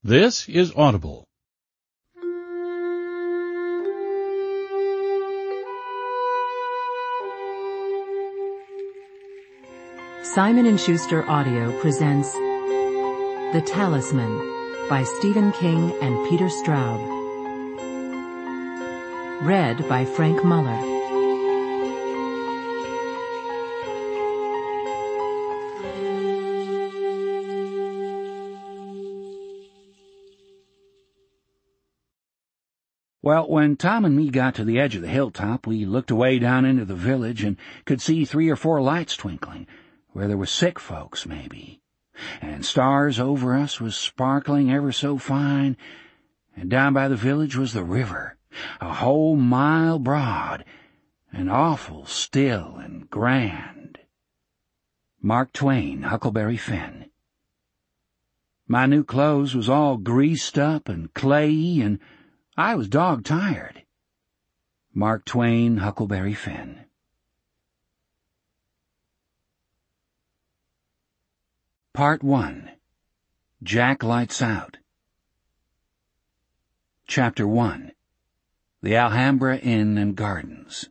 This is Audible. Simon & Schuster Audio presents The Talisman by Stephen King and Peter Straub. Read by Frank Muller. Well, when Tom and me got to the edge of the hilltop, we looked away down into the village and could see 3 or 4 lights twinkling, where there were sick folks, maybe. And stars over us was sparkling ever so fine, and down by the village was the river, a whole mile broad, and awful still and grand. Mark Twain, Huckleberry Finn. My new clothes was all greased up and clayey, and I was dog-tired. Mark Twain, Huckleberry Finn. Part 1. Jack Lights Out. Chapter 1. The Alhambra Inn and Gardens.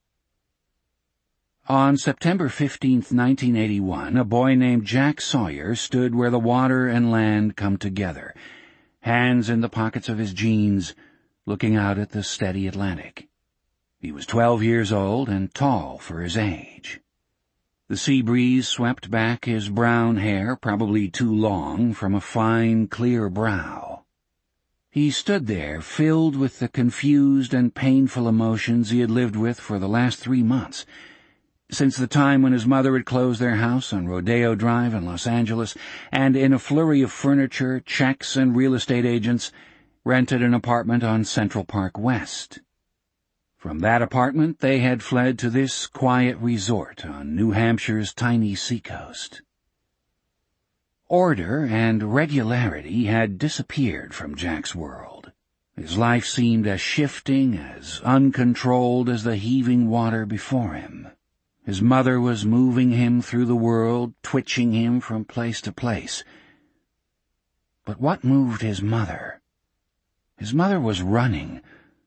On September 15th, 1981, a boy named Jack Sawyer stood where the water and land come together, hands in the pockets of his jeans, looking out at the steady Atlantic. He was 12 years old and tall for his age. The sea breeze swept back his brown hair, probably too long, from a fine, clear brow. He stood there, filled with the confused and painful emotions he had lived with for the last 3 months, since the time when his mother had closed their house on Rodeo Drive in Los Angeles, and in a flurry of furniture, checks, and real estate agents, rented an apartment on Central Park West. From that apartment they had fled to this quiet resort on New Hampshire's tiny seacoast. Order and regularity had disappeared from Jack's world. His life seemed as shifting, as uncontrolled as the heaving water before him. His mother was moving him through the world, twitching him from place to place. But what moved his mother? His mother was running.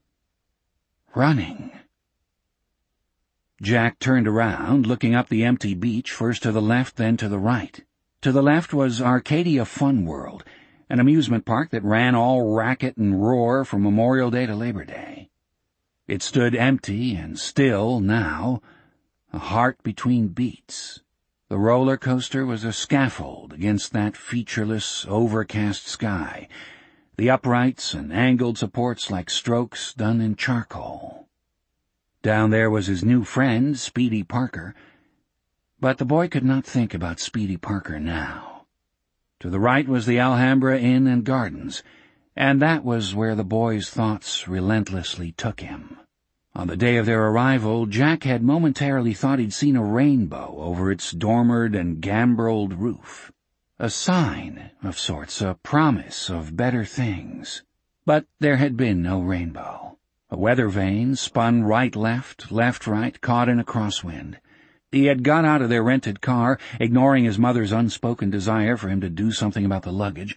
Jack turned around, looking up the empty beach, first to the left, then to the right. To the left was Arcadia Fun World, an amusement park that ran all racket and roar from Memorial Day to Labor Day. It stood empty and still now, a heart between beats. The roller coaster was a scaffold against that featureless, overcast sky, the uprights and angled supports like strokes done in charcoal. Down there was his new friend, Speedy Parker, but the boy could not think about Speedy Parker now. To the right was the Alhambra Inn and Gardens, and that was where the boy's thoughts relentlessly took him. On the day of their arrival, Jack had momentarily thought he'd seen a rainbow over its dormered and gambreled roof. A sign of sorts, a promise of better things. But there had been no rainbow. A weather vane spun right-left, left-right, caught in a crosswind. He had got out of their rented car, ignoring his mother's unspoken desire for him to do something about the luggage,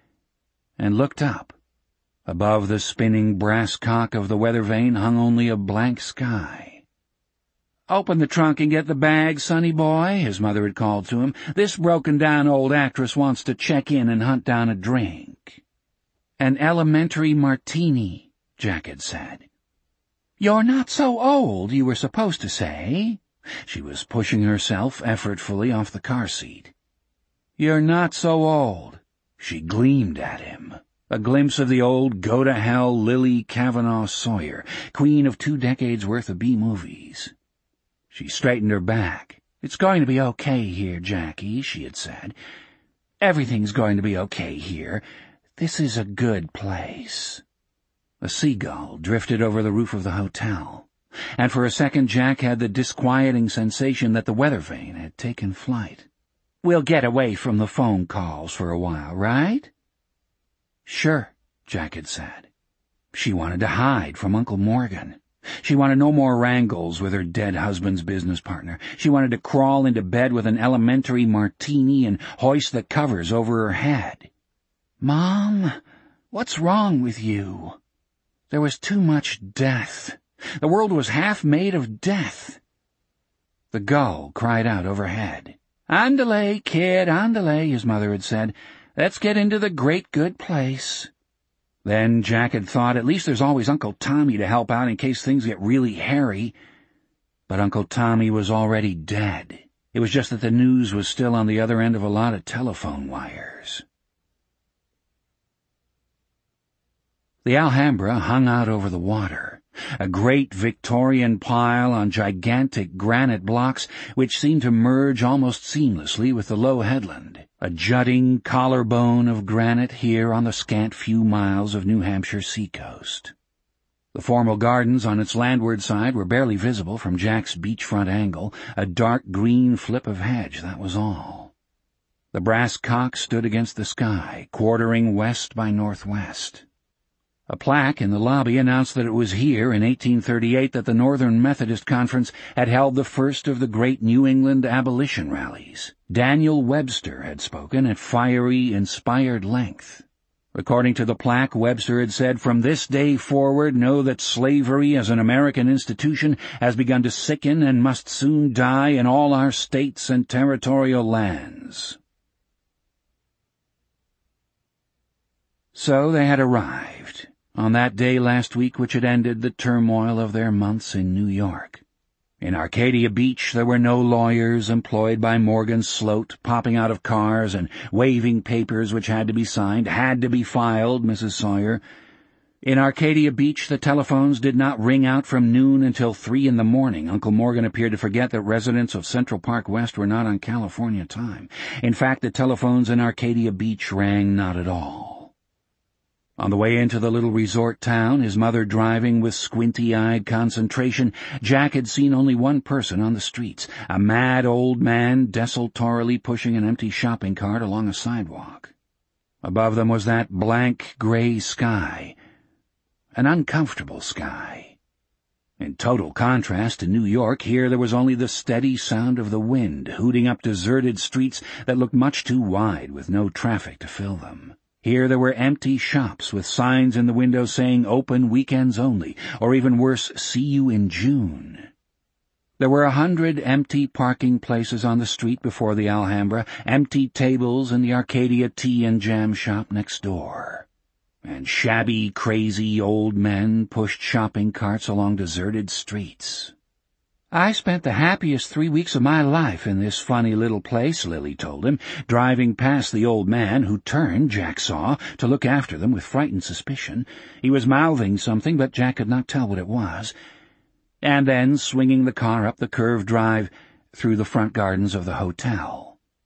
and looked up. Above the spinning brass cock of the weather vane hung only a blank sky. "Open the trunk and get the bag, sonny boy," his mother had called to him. "This broken-down old actress wants to check in and hunt down a drink." "An elementary martini," Jack had said. "You're not so old, you were supposed to say." She was pushing herself effortfully off the car seat. "You're not so old." She gleamed at him. A glimpse of the old go-to-hell Lily Kavanaugh Sawyer, queen of 2 decades' worth of B-movies. She straightened her back. "It's going to be okay here, Jackie," she had said. "Everything's going to be okay here. This is a good place." A seagull drifted over the roof of the hotel, and for a second Jack had the disquieting sensation that the weather vane had taken flight. "We'll get away from the phone calls for a while, right?" "Sure," Jack had said. She wanted to hide from Uncle Morgan. She wanted no more wrangles with her dead husband's business partner. She wanted to crawl into bed with an elementary martini and hoist the covers over her head. "Mom, what's wrong with you? There was too much death. The world was half made of death." The gull cried out overhead. "Andale, kid, andale," his mother had said. "Let's get into the great good place." Then Jack had thought, at least there's always Uncle Tommy to help out in case things get really hairy. But Uncle Tommy was already dead. It was just that the news was still on the other end of a lot of telephone wires. The Alhambra hung out over the water, a great Victorian pile on gigantic granite blocks which seemed to merge almost seamlessly with the low headland, a jutting collarbone of granite here on the scant few miles of New Hampshire seacoast. The formal gardens on its landward side were barely visible from Jack's beachfront angle, a dark green flip of hedge, that was all. The brass cock stood against the sky, quartering west by northwest. A plaque in the lobby announced that it was here in 1838 that the Northern Methodist Conference had held the first of the great New England abolition rallies. Daniel Webster had spoken at fiery, inspired length. According to the plaque, Webster had said, "From this day forward, know that slavery as an American institution has begun to sicken and must soon die in all our states and territorial lands." So they had arrived, on that day last week which had ended the turmoil of their months in New York. In Arcadia Beach there were no lawyers employed by Morgan Sloat popping out of cars and waving papers which had to be signed, had to be filed, Mrs. Sawyer. In Arcadia Beach the telephones did not ring out from noon until 3 in the morning. Uncle Morgan appeared to forget that residents of Central Park West were not on California time. In fact, the telephones in Arcadia Beach rang not at all. On the way into the little resort town, his mother driving with squinty-eyed concentration, Jack had seen only one person on the streets, a mad old man desultorily pushing an empty shopping cart along a sidewalk. Above them was that blank gray sky, an uncomfortable sky. In total contrast to New York, here there was only the steady sound of the wind hooting up deserted streets that looked much too wide with no traffic to fill them. Here there were empty shops with signs in the windows saying "Open weekends only," or even worse, "See you in June." There were 100 empty parking places on the street before the Alhambra, empty tables in the Arcadia Tea and Jam shop next door. And shabby, crazy old men pushed shopping carts along deserted streets. "I spent the happiest 3 weeks of my life in this funny little place," Lily told him, driving past the old man, who turned, Jack saw, to look after them with frightened suspicion. He was mouthing something, but Jack could not tell what it was. And then swinging the car up the curved drive through the front gardens of the hotel.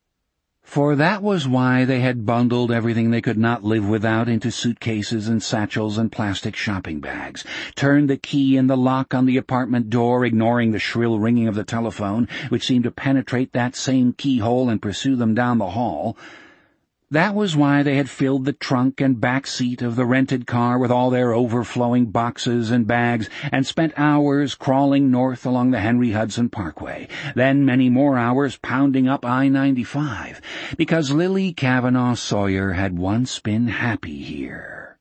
For that was why they had bundled everything they could not live without into suitcases and satchels and plastic shopping bags, turned the key in the lock on the apartment door, ignoring the shrill ringing of the telephone, which seemed to penetrate that same keyhole and pursue them down the hall. That was why they had filled the trunk and back seat of the rented car with all their overflowing boxes and bags, and spent hours crawling north along the Henry Hudson Parkway, then many more hours pounding up I-95, because Lily Kavanaugh Sawyer had once been happy here.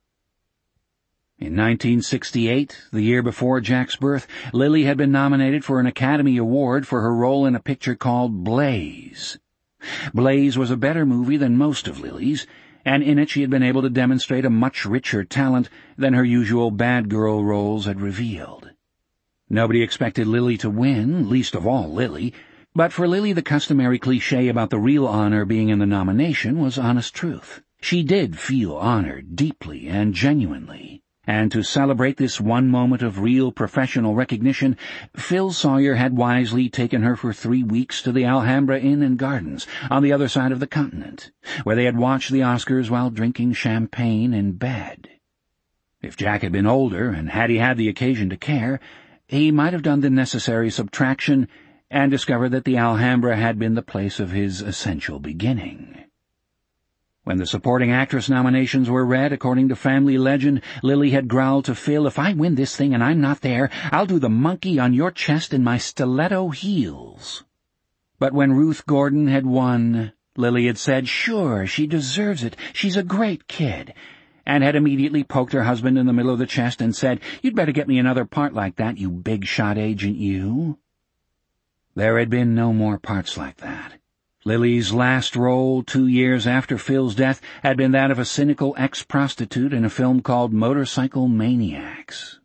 In 1968, the year before Jack's birth, Lily had been nominated for an Academy Award for her role in a picture called Blaze. Blaze was a better movie than most of Lily's, and in it she had been able to demonstrate a much richer talent than her usual bad girl roles had revealed. Nobody expected Lily to win, least of all Lily, but for Lily the customary cliché about the real honor being in the nomination was honest truth. She did feel honored deeply and genuinely. And to celebrate this one moment of real professional recognition, Phil Sawyer had wisely taken her for 3 weeks to the Alhambra Inn and Gardens on the other side of the continent, where they had watched the Oscars while drinking champagne in bed. If Jack had been older, and had he had the occasion to care, he might have done the necessary subtraction and discovered that the Alhambra had been the place of his essential beginning. When the supporting actress nominations were read, according to family legend, Lily had growled to Phil, "If I win this thing and I'm not there, I'll do the monkey on your chest in my stiletto heels." But when Ruth Gordon had won, Lily had said, "Sure, she deserves it. She's a great kid," and had immediately poked her husband in the middle of the chest and said, "You'd better get me another part like that, you big-shot agent, you." There had been no more parts like that. Lily's last role 2 years after Phil's death had been that of a cynical ex-prostitute in a film called Motorcycle Maniacs.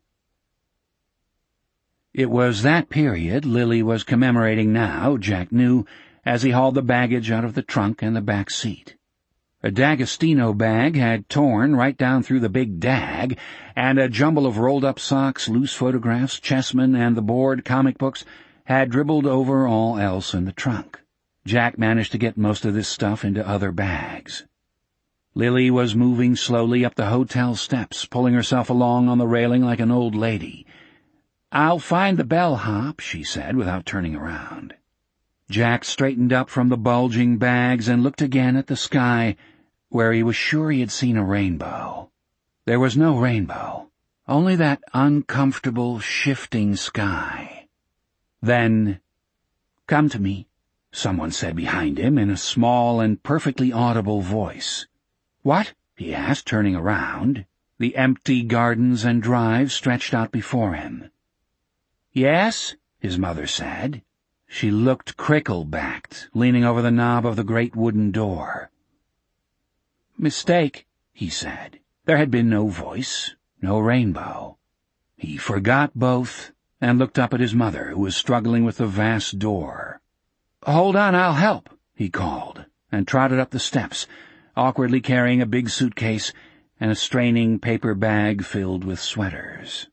It was that period Lily was commemorating now, Jack knew, as he hauled the baggage out of the trunk and the back seat. A D'Agostino bag had torn right down through the big dag, and a jumble of rolled-up socks, loose photographs, chessmen, and the board comic books had dribbled over all else in the trunk. Jack managed to get most of this stuff into other bags. Lily was moving slowly up the hotel steps, pulling herself along on the railing like an old lady. "I'll find the bellhop," she said, without turning around. Jack straightened up from the bulging bags and looked again at the sky, where he was sure he had seen a rainbow. There was no rainbow, only that uncomfortable, shifting sky. Then, "Come to me," someone said behind him in a small and perfectly audible voice. "What?" he asked, turning around. The empty gardens and drive stretched out before him. "Yes?" his mother said. She looked crickle-backed, leaning over the knob of the great wooden door. "Mistake," he said. There had been no voice, no rainbow. He forgot both and looked up at his mother, who was struggling with the vast door. "Hold on, I'll help," he called, and trotted up the steps, awkwardly carrying a big suitcase and a straining paper bag filled with sweaters.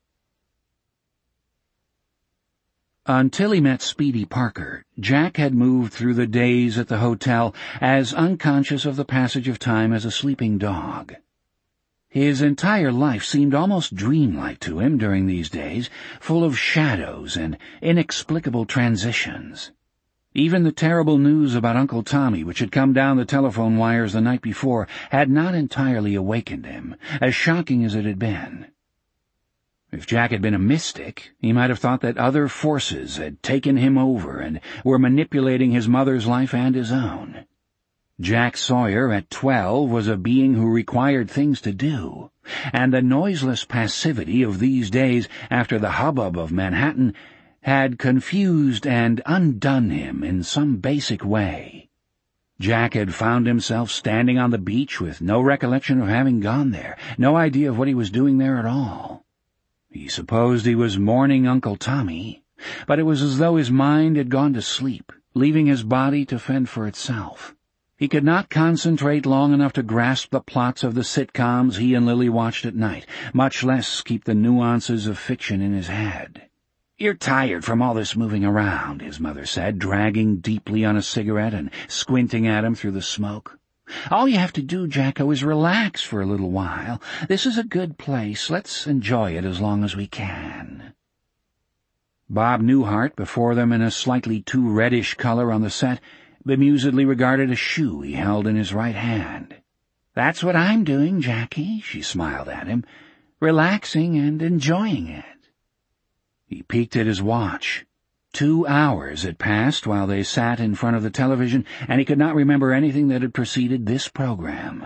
Until he met Speedy Parker, Jack had moved through the days at the hotel as unconscious of the passage of time as a sleeping dog. His entire life seemed almost dreamlike to him during these days, full of shadows and inexplicable transitions. Even the terrible news about Uncle Tommy, which had come down the telephone wires the night before, had not entirely awakened him, as shocking as it had been. If Jack had been a mystic, he might have thought that other forces had taken him over and were manipulating his mother's life and his own. Jack Sawyer at 12 was a being who required things to do, and the noiseless passivity of these days after the hubbub of Manhattan had confused and undone him in some basic way. Jack had found himself standing on the beach with no recollection of having gone there, no idea of what he was doing there at all. He supposed he was mourning Uncle Tommy, but it was as though his mind had gone to sleep, leaving his body to fend for itself. He could not concentrate long enough to grasp the plots of the sitcoms he and Lily watched at night, much less keep the nuances of fiction in his head. "You're tired from all this moving around," his mother said, dragging deeply on a cigarette and squinting at him through the smoke. "All you have to do, Jacko, is relax for a little while. This is a good place. Let's enjoy it as long as we can." Bob Newhart, before them in a slightly too reddish color on the set, bemusedly regarded a shoe he held in his right hand. "That's what I'm doing, Jackie," she smiled at him, "relaxing and enjoying it." He peeked at his watch. 2 hours had passed while they sat in front of the television, and he could not remember anything that had preceded this program.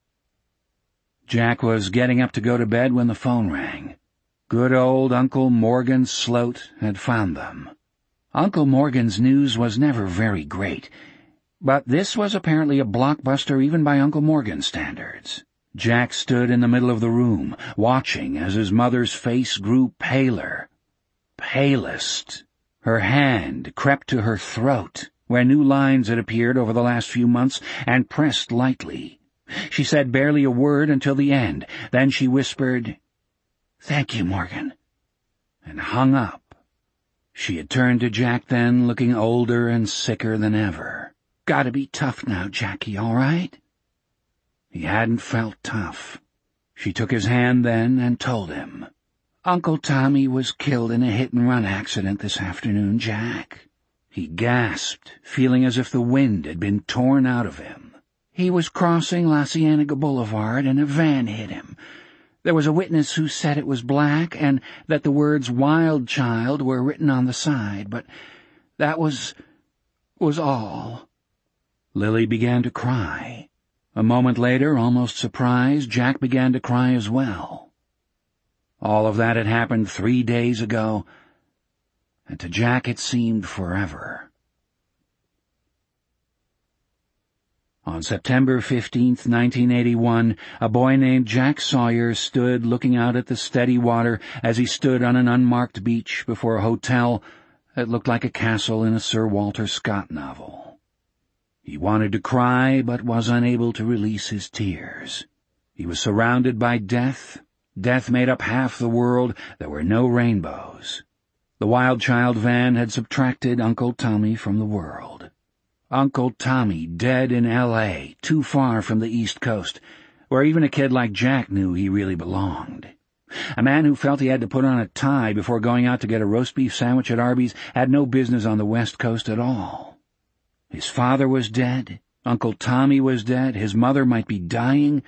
Jack was getting up to go to bed when the phone rang. Good old Uncle Morgan Sloat had found them. Uncle Morgan's news was never very great, but this was apparently a blockbuster even by Uncle Morgan's standards. Jack stood in the middle of the room, watching as his mother's face grew paler. Palest. Her hand crept to her throat, where new lines had appeared over the last few months, and pressed lightly. She said barely a word until the end. Then she whispered, "Thank you, Morgan," and hung up. She had turned to Jack then, looking older and sicker than ever. "Gotta be tough now, Jackie, all right?" He hadn't felt tough. She took his hand then and told him. "Uncle Tommy was killed in a hit-and-run accident this afternoon, Jack." He gasped, feeling as if the wind had been torn out of him. "He was crossing La Cienega Boulevard and a van hit him. There was a witness who said it was black and that the words 'Wild Child' were written on the side, but that was all." Lily began to cry. A moment later, almost surprised, Jack began to cry as well. All of that had happened 3 days ago, and to Jack it seemed forever. On September 15th, 1981, a boy named Jack Sawyer stood looking out at the steady water as he stood on an unmarked beach before a hotel that looked like a castle in a Sir Walter Scott novel. He wanted to cry, but was unable to release his tears. He was surrounded by death. Death made up half the world. There were no rainbows. The Wild Child van had subtracted Uncle Tommy from the world. Uncle Tommy dead in L.A., too far from the East Coast, where even a kid like Jack knew he really belonged. A man who felt he had to put on a tie before going out to get a roast beef sandwich at Arby's had no business on the West Coast at all. His father was dead. Uncle Tommy was dead. His mother might be dying.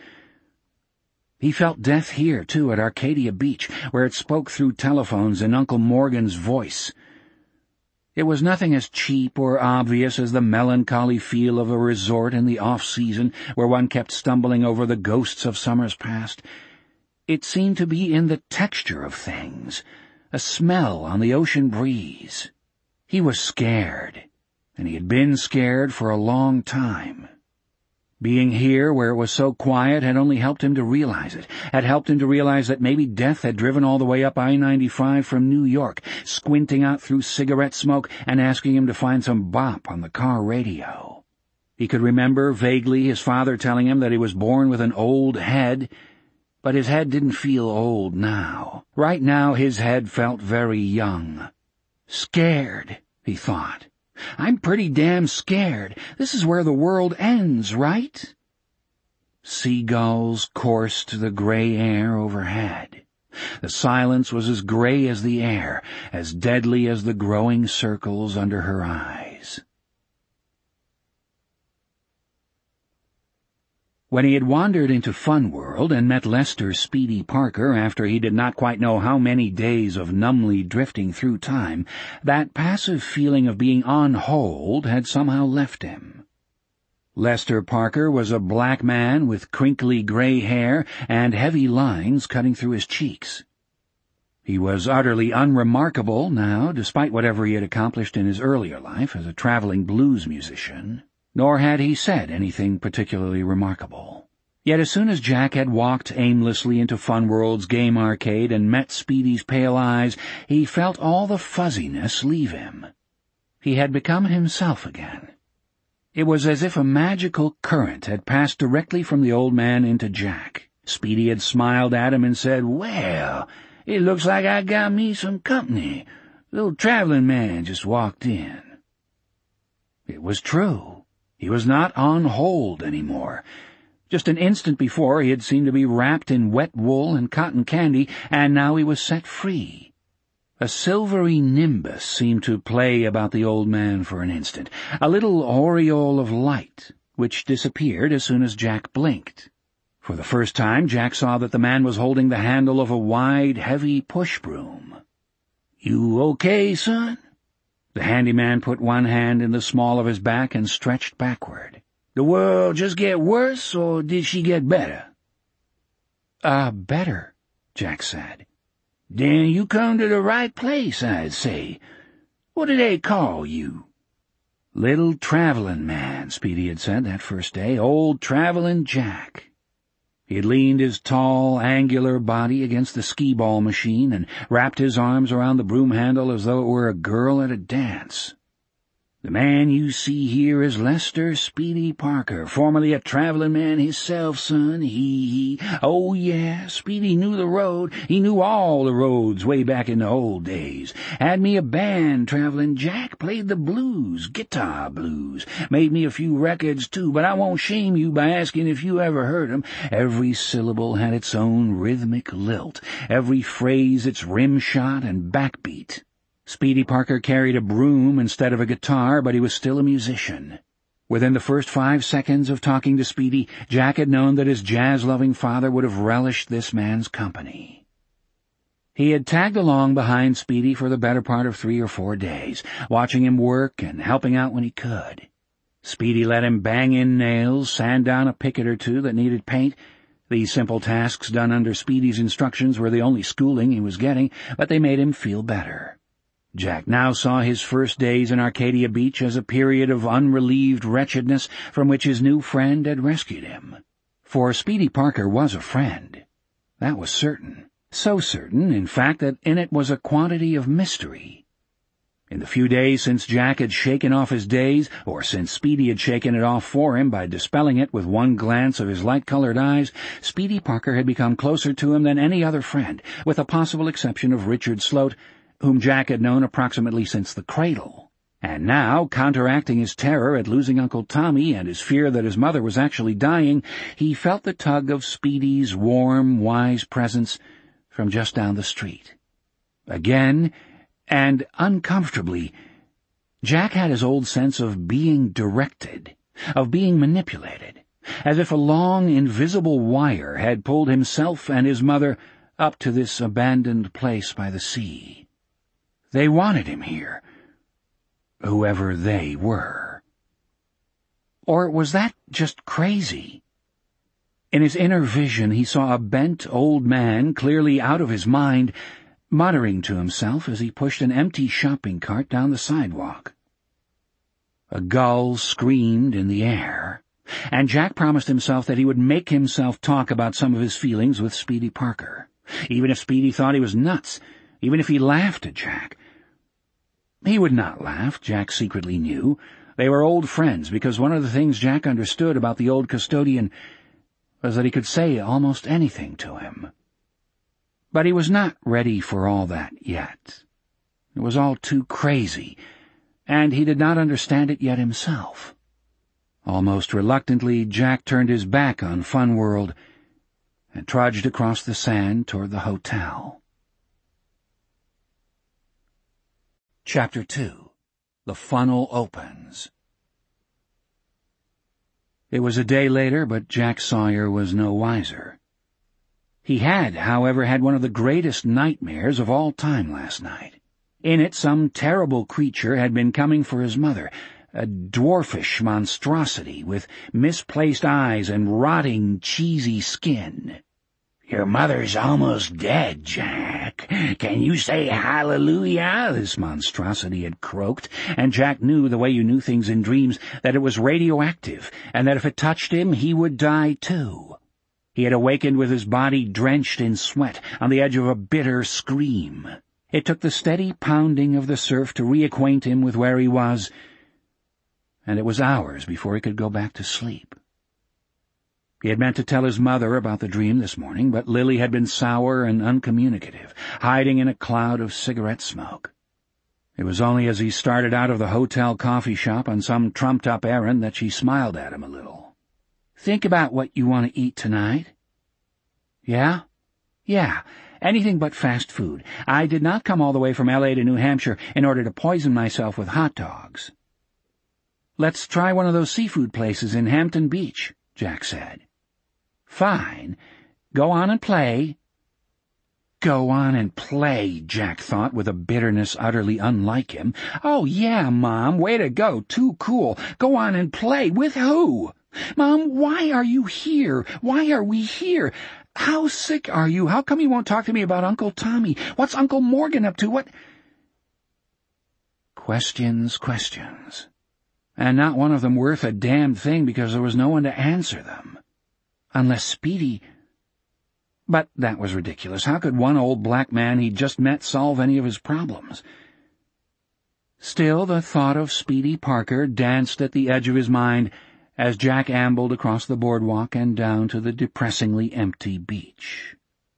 He felt death here, too, at Arcadia Beach, where it spoke through telephones in Uncle Morgan's voice. It was nothing as cheap or obvious as the melancholy feel of a resort in the off-season where one kept stumbling over the ghosts of summers past. It seemed to be in the texture of things, a smell on the ocean breeze. He was scared, and he had been scared for a long time. Being here, where it was so quiet, had only helped him to realize it, had helped him to realize that maybe death had driven all the way up I-95 from New York, squinting out through cigarette smoke and asking him to find some bop on the car radio. He could remember vaguely his father telling him that he was born with an old head, but his head didn't feel old now. Right now his head felt very young. Scared, he thought. I'm pretty damn scared. This is where the world ends, right? Seagulls coursed the gray air overhead. The silence was as gray as the air, as deadly as the growing circles under her eyes. When he had wandered into Fun World and met Lester Speedy Parker after he did not quite know how many days of numbly drifting through time, that passive feeling of being on hold had somehow left him. Lester Parker was a black man with crinkly gray hair and heavy lines cutting through his cheeks. He was utterly unremarkable now, despite whatever he had accomplished in his earlier life as a traveling blues musician. Nor had he said anything particularly remarkable. Yet as soon as Jack had walked aimlessly into Fun World's game arcade and met Speedy's pale eyes, he felt all the fuzziness leave him. He had become himself again. It was as if a magical current had passed directly from the old man into Jack. Speedy had smiled at him and said, "Well, it looks like I got me some company. Little traveling man just walked in." It was true. He was not on hold anymore. Just an instant before he had seemed to be wrapped in wet wool and cotton candy, and now he was set free. A silvery nimbus seemed to play about the old man for an instant, a little aureole of light, which disappeared as soon as Jack blinked. For the first time, Jack saw that the man was holding the handle of a wide, heavy push-broom. "You okay, son?" The handyman put one hand in the small of his back and stretched backward. "The world just get worse, or did she get better?" Better," Jack said. "Then you come to the right place, I'd say. What do they call you?" "Little traveling man," Speedy had said that first day. "Old traveling Jack." He had leaned his tall, angular body against the skee-ball machine and wrapped his arms around the broom handle as though it were a girl at a dance. "The man you see here is Lester Speedy Parker, formerly a traveling man himself, son. Oh, yeah, Speedy knew the road. He knew all the roads way back in the old days. Had me a band, traveling Jack, played the blues, guitar blues. Made me a few records, too, but I won't shame you by asking if you ever heard 'em. Every syllable had its own rhythmic lilt, every phrase its rim shot and backbeat. Speedy Parker carried a broom instead of a guitar, but he was still a musician. Within the first 5 seconds of talking to Speedy, Jack had known that his jazz-loving father would have relished this man's company. He had tagged along behind Speedy for the better part of 3 or 4 days, watching him work and helping out when he could. Speedy let him bang in nails, sand down a picket or two that needed paint. These simple tasks done under Speedy's instructions were the only schooling he was getting, but they made him feel better. Jack now saw his first days in Arcadia Beach as a period of unrelieved wretchedness from which his new friend had rescued him. For Speedy Parker was a friend. That was certain. So certain, in fact, that in it was a quantity of mystery. In the few days since Jack had shaken off his daze, or since Speedy had shaken it off for him by dispelling it with one glance of his light-colored eyes, Speedy Parker had become closer to him than any other friend, with the possible exception of Richard Sloat, whom Jack had known approximately since the cradle. And now, counteracting his terror at losing Uncle Tommy and his fear that his mother was actually dying, he felt the tug of Speedy's warm, wise presence from just down the street. Again, and uncomfortably, Jack had his old sense of being directed, of being manipulated, as if a long, invisible wire had pulled himself and his mother up to this abandoned place by the sea. They wanted him here, whoever they were. Or was that just crazy? In his inner vision he saw a bent old man, clearly out of his mind, muttering to himself as he pushed an empty shopping cart down the sidewalk. A gull screamed in the air, and Jack promised himself that he would make himself talk about some of his feelings with Speedy Parker, even if Speedy thought he was nuts, even if he laughed at Jack. He would not laugh, Jack secretly knew. They were old friends, because one of the things Jack understood about the old custodian was that he could say almost anything to him. But he was not ready for all that yet. It was all too crazy, and he did not understand it yet himself. Almost reluctantly, Jack turned his back on Fun World and trudged across the sand toward the hotel. Chapter 2. The Funnel Opens. It was a day later, but Jack Sawyer was no wiser. He had, however, had one of the greatest nightmares of all time last night. In it, some terrible creature had been coming for his mother, a dwarfish monstrosity with misplaced eyes and rotting, cheesy skin. "Your mother's almost dead, Jack. Can you say hallelujah?" this monstrosity had croaked, and Jack knew, the way you knew things in dreams, that it was radioactive, and that if it touched him, he would die too. He had awakened with his body drenched in sweat, on the edge of a bitter scream. It took the steady pounding of the surf to reacquaint him with where he was, and it was hours before he could go back to sleep. He had meant to tell his mother about the dream this morning, but Lily had been sour and uncommunicative, hiding in a cloud of cigarette smoke. It was only as he started out of the hotel coffee shop on some trumped-up errand that she smiled at him a little. "Think about what you want to eat tonight." "Yeah? Yeah, anything but fast food. I did not come all the way from L.A. to New Hampshire in order to poison myself with hot dogs." "Let's try one of those seafood places in Hampton Beach," Jack said. "Fine. Go on and play." Go on and play, Jack thought with a bitterness utterly unlike him. "Oh, yeah, Mom, way to go, too cool. Go on and play. With who? Mom, why are you here? Why are we here? How sick are you? How come you won't talk to me about Uncle Tommy? What's Uncle Morgan up to? What—" Questions, questions. And not one of them worth a damned thing because there was no one to answer them. Unless Speedy— But that was ridiculous. How could one old black man he'd just met solve any of his problems? Still, the thought of Speedy Parker danced at the edge of his mind as Jack ambled across the boardwalk and down to the depressingly empty beach.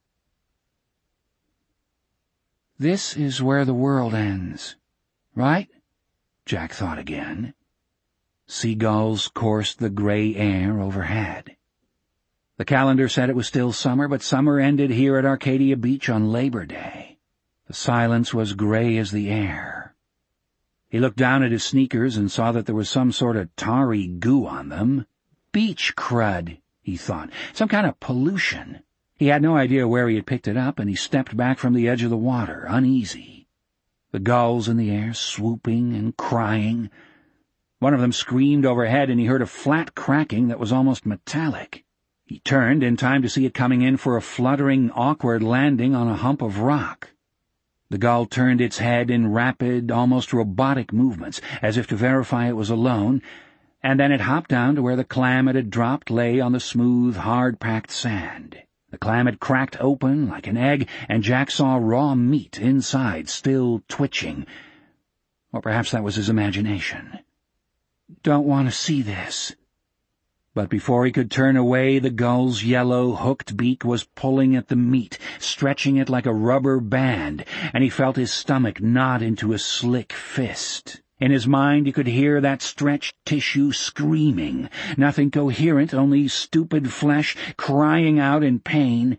This is where the world ends, right? Jack thought again. Seagulls coursed the gray air overhead. The calendar said it was still summer, but summer ended here at Arcadia Beach on Labor Day. The silence was gray as the air. He looked down at his sneakers and saw that there was some sort of tarry goo on them. Beach crud, he thought, some kind of pollution. He had no idea where he had picked it up, and he stepped back from the edge of the water, uneasy. The gulls in the air swooping and crying. One of them screamed overhead, and he heard a flat cracking that was almost metallic. He turned in time to see it coming in for a fluttering, awkward landing on a hump of rock. The gull turned its head in rapid, almost robotic movements, as if to verify it was alone, and then it hopped down to where the clam it had dropped lay on the smooth, hard-packed sand. The clam had cracked open like an egg, and Jack saw raw meat inside, still twitching. Or perhaps that was his imagination. "Don't want to see this." But before he could turn away, the gull's yellow, hooked beak was pulling at the meat, stretching it like a rubber band, and he felt his stomach knot into a slick fist. In his mind he could hear that stretched tissue screaming, nothing coherent, only stupid flesh crying out in pain.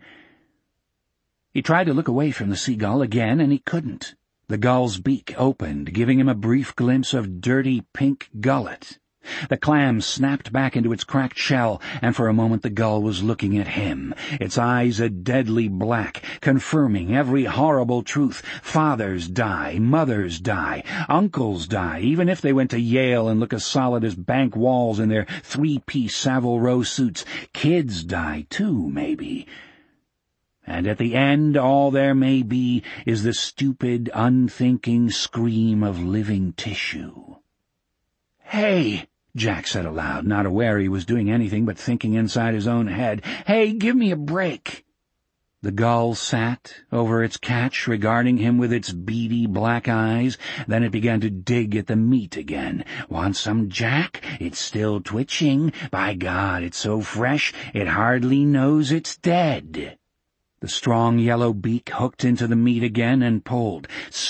He tried to look away from the seagull again, and he couldn't. The gull's beak opened, giving him a brief glimpse of dirty pink gullet. The clam snapped back into its cracked shell, and for a moment the gull was looking at him, its eyes a deadly black, confirming every horrible truth. Fathers die, mothers die, uncles die, even if they went to Yale and look as solid as bank walls in their three-piece Savile Row suits. Kids die, too, maybe. And at the end, all there may be is the stupid, unthinking scream of living tissue. "Hey!" Jack said aloud, not aware he was doing anything but thinking inside his own head. "Hey, give me a break!" The gull sat over its catch, regarding him with its beady black eyes. Then it began to dig at the meat again. "Want some, Jack? It's still twitching. By God, it's so fresh, it hardly knows it's dead." The strong yellow beak hooked into the meat again and pulled.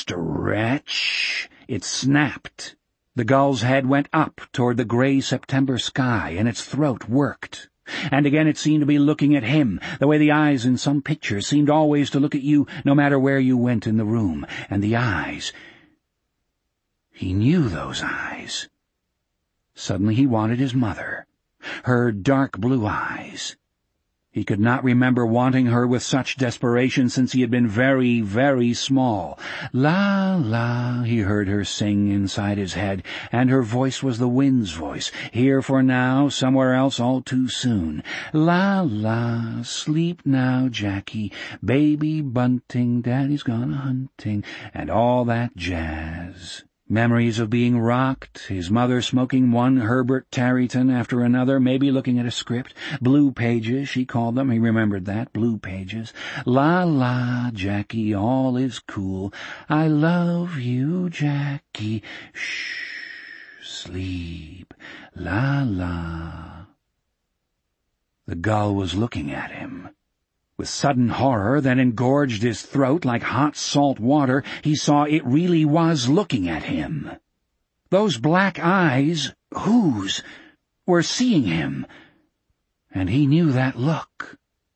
Stretch! It snapped. The gull's head went up toward the gray September sky, and its throat worked. And again it seemed to be looking at him, the way the eyes in some pictures seemed always to look at you, no matter where you went in the room. And the eyes... He knew those eyes. Suddenly he wanted his mother. Her dark blue eyes. He could not remember wanting her with such desperation since he had been very, very small. "La, la," he heard her sing inside his head, and her voice was the wind's voice, here for now, somewhere else all too soon. "La, la, sleep now, Jackie, baby bunting, daddy's gone a-hunting," and all that jazz. Memories of being rocked, his mother smoking one Herbert Tarryton after another, maybe looking at a script. Blue pages, she called them, he remembered that, blue pages. "La, la, Jackie, all is cool. I love you, Jackie. Shh, sleep. La, la." The gull was looking at him. With sudden horror that engorged his throat like hot salt water, he saw it really was looking at him. Those black eyes, whose, were seeing him, and he knew that look.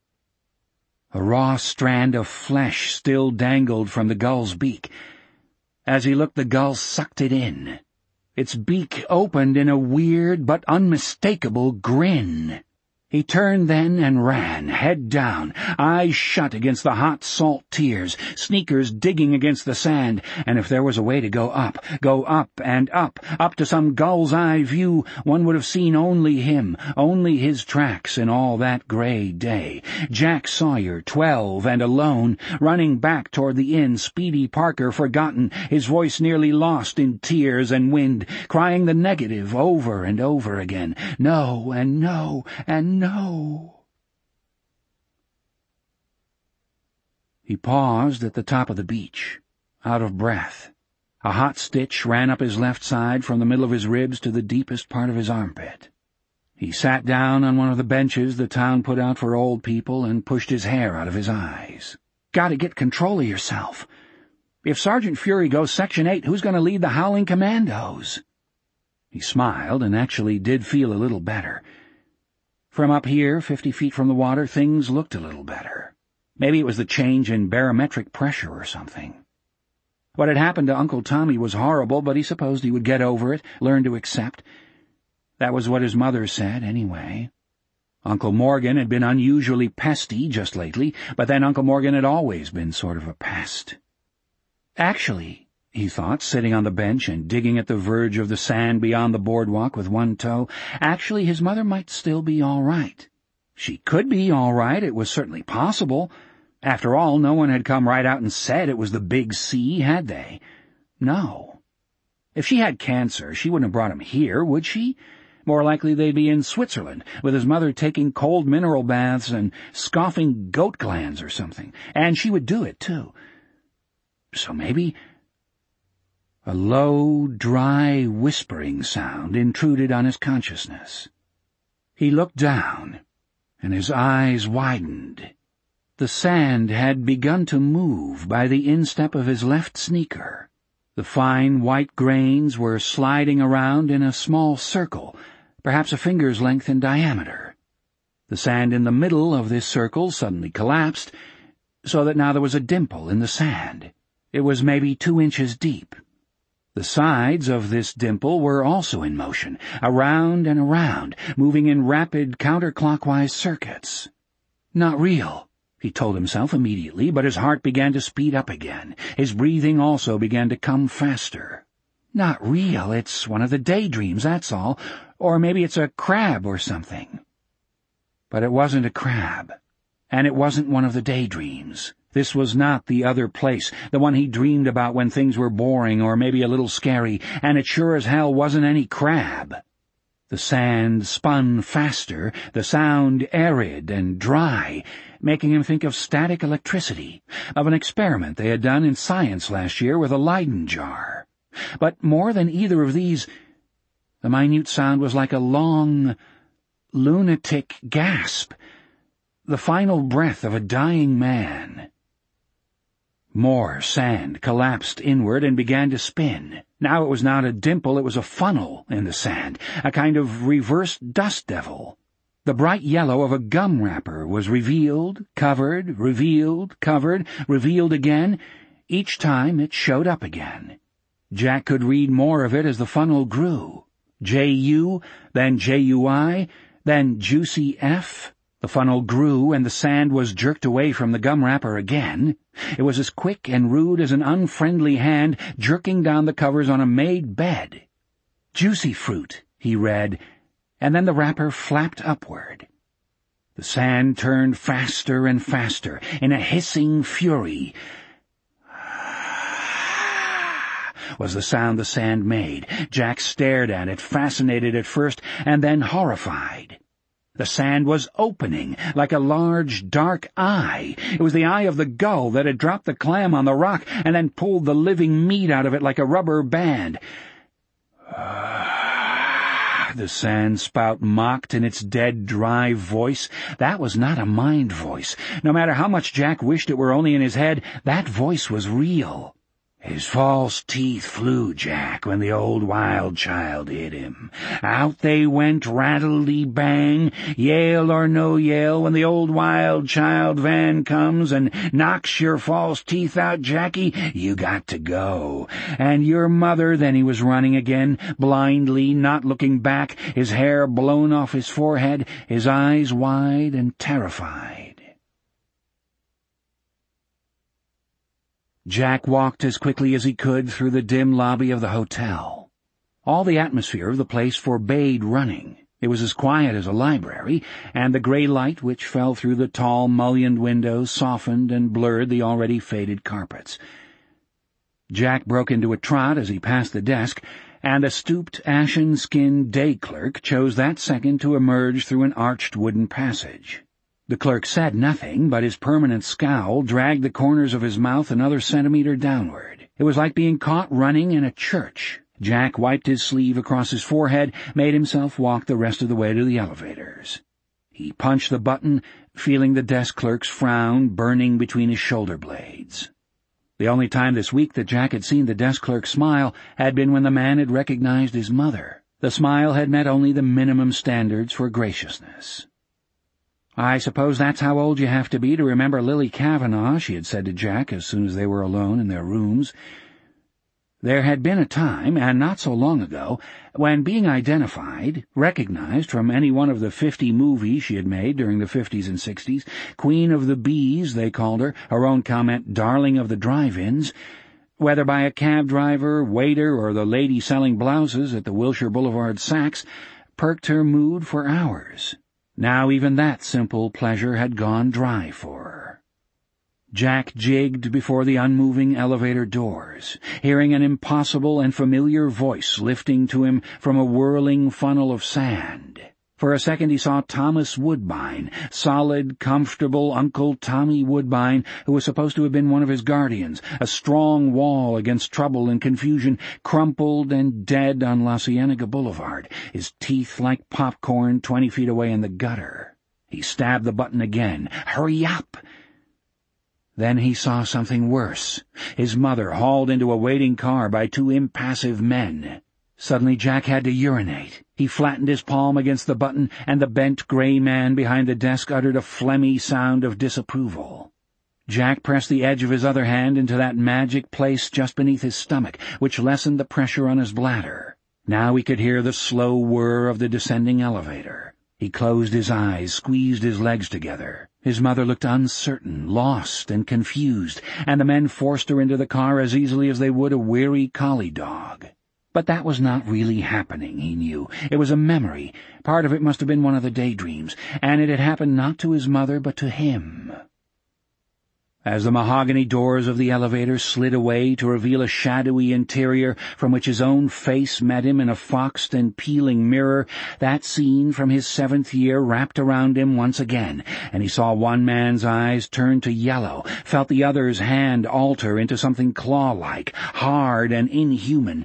A raw strand of flesh still dangled from the gull's beak. As he looked, the gull sucked it in. Its beak opened in a weird but unmistakable grin. He turned then and ran, head down, eyes shut against the hot salt tears, sneakers digging against the sand, and if there was a way to go up and up to some gull's eye view, one would have seen only him, only his tracks in all that gray day. Jack Sawyer, 12 and alone, running back toward the inn, Speedy Parker forgotten, his voice nearly lost in tears and wind, crying the negative over and over again. No, and no, and no. He paused at the top of the beach, out of breath. A hot stitch ran up his left side from the middle of his ribs to the deepest part of his armpit. He sat down on one of the benches the town put out for old people and pushed his hair out of his eyes. "Gotta get control of yourself. If Sergeant Fury goes Section 8, who's going to lead the Howling Commandos?" He smiled and actually did feel a little better. From up here, 50 feet from the water, things looked a little better. Maybe it was the change in barometric pressure or something. What had happened to Uncle Tommy was horrible, but he supposed he would get over it, learn to accept. That was what his mother said, anyway. Uncle Morgan had been unusually pesty just lately, but then Uncle Morgan had always been sort of a pest. Actually, he thought, sitting on the bench and digging at the verge of the sand beyond the boardwalk with one toe. Actually, his mother might still be all right. She could be all right. It was certainly possible. After all, no one had come right out and said it was the Big C, had they? No. If she had cancer, she wouldn't have brought him here, would she? More likely they'd be in Switzerland, with his mother taking cold mineral baths and scoffing goat glands or something. And she would do it, too. So maybe... A low, dry, whispering sound intruded on his consciousness. He looked down, and his eyes widened. The sand had begun to move by the instep of his left sneaker. The fine white grains were sliding around in a small circle, perhaps a finger's length in diameter. The sand in the middle of this circle suddenly collapsed, so that now there was a dimple in the sand. It was maybe 2 inches deep. The sides of this dimple were also in motion, around and around, moving in rapid counterclockwise circuits. Not real, he told himself immediately, but his heart began to speed up again. His breathing also began to come faster. Not real, it's one of the daydreams, that's all. Or maybe it's a crab or something. But it wasn't a crab, and it wasn't one of the daydreams. This was not the other place, the one he dreamed about when things were boring or maybe a little scary, and it sure as hell wasn't any crab. The sand spun faster, the sound arid and dry, making him think of static electricity, of an experiment they had done in science last year with a Leyden jar. But more than either of these, the minute sound was like a long, lunatic gasp, the final breath of a dying man. More sand collapsed inward and began to spin. Now it was not a dimple, it was a funnel in the sand, a kind of reverse dust devil. The bright yellow of a gum wrapper was revealed, covered, revealed, covered, revealed again. Each time it showed up again. Jack could read more of it as the funnel grew. J-U, then J-U-I, then Juicy F. The funnel grew, and the sand was jerked away from the gum wrapper again. It was as quick and rude as an unfriendly hand jerking down the covers on a made bed. Juicy fruit, he read, and then the wrapper flapped upward. The sand turned faster and faster, in a hissing fury. Was the sound the sand made. Jack stared at it, fascinated at first, and then horrified. The sand was opening, like a large, dark eye. It was the eye of the gull that had dropped the clam on the rock and then pulled the living meat out of it like a rubber band. The sand spout mocked in its dead, dry voice. That was not a mind voice. No matter how much Jack wished it were only in his head, that voice was real. His false teeth flew, Jack, when the old wild child hit him. Out they went, rattle-de-bang, Yale or no Yale, when the old wild child van comes and knocks your false teeth out, Jackie, you got to go. And your mother, then he was running again, blindly, not looking back, his hair blown off his forehead, his eyes wide and terrified. Jack walked as quickly as he could through the dim lobby of the hotel. All the atmosphere of the place forbade running. It was as quiet as a library, and the gray light which fell through the tall, mullioned windows softened and blurred the already faded carpets. Jack broke into a trot as he passed the desk, and a stooped, ashen-skinned day clerk chose that second to emerge through an arched wooden passage. The clerk said nothing, but his permanent scowl dragged the corners of his mouth another centimeter downward. It was like being caught running in a church. Jack wiped his sleeve across his forehead, made himself walk the rest of the way to the elevators. He punched the button, feeling the desk clerk's frown burning between his shoulder blades. The only time this week that Jack had seen the desk clerk smile had been when the man had recognized his mother. The smile had met only the minimum standards for graciousness. "I suppose that's how old you have to be to remember Lily Kavanaugh," she had said to Jack as soon as they were alone in their rooms. There had been a time, and not so long ago, when being identified, recognized from any one of the 50 movies she had made during the 50s and 60s, Queen of the Bees, they called her, her own comment, darling of the drive-ins, Whether by a cab driver, waiter, or the lady selling blouses at the Wilshire Boulevard Saks, perked her mood for hours. Now even that simple pleasure had gone dry for her. Jack jigged before the unmoving elevator doors, hearing an impossible and familiar voice lifting to him from a whirling funnel of sand. For a second he saw Thomas Woodbine, solid, comfortable Uncle Tommy Woodbine, who was supposed to have been one of his guardians, a strong wall against trouble and confusion, crumpled and dead on La Cienega Boulevard, his teeth like popcorn 20 feet away in the gutter. He stabbed the button again. Hurry up! Then he saw something worse. His mother hauled into a waiting car by two impassive men. Suddenly Jack had to urinate. He flattened his palm against the button, and the bent gray man behind the desk uttered a phlegmy sound of disapproval. Jack pressed the edge of his other hand into that magic place just beneath his stomach, which lessened the pressure on his bladder. Now he could hear the slow whir of the descending elevator. He closed his eyes, squeezed his legs together. His mother looked uncertain, lost, and confused, and the men forced her into the car as easily as they would a weary collie dog. But that was not really happening, he knew. It was a memory. Part of it must have been one of the daydreams, and it had happened not to his mother but to him. As the mahogany doors of the elevator slid away to reveal a shadowy interior from which his own face met him in a foxed and peeling mirror, that scene from his 7th year wrapped around him once again, and he saw one man's eyes turn to yellow, felt the other's hand alter into something claw-like, hard and inhuman.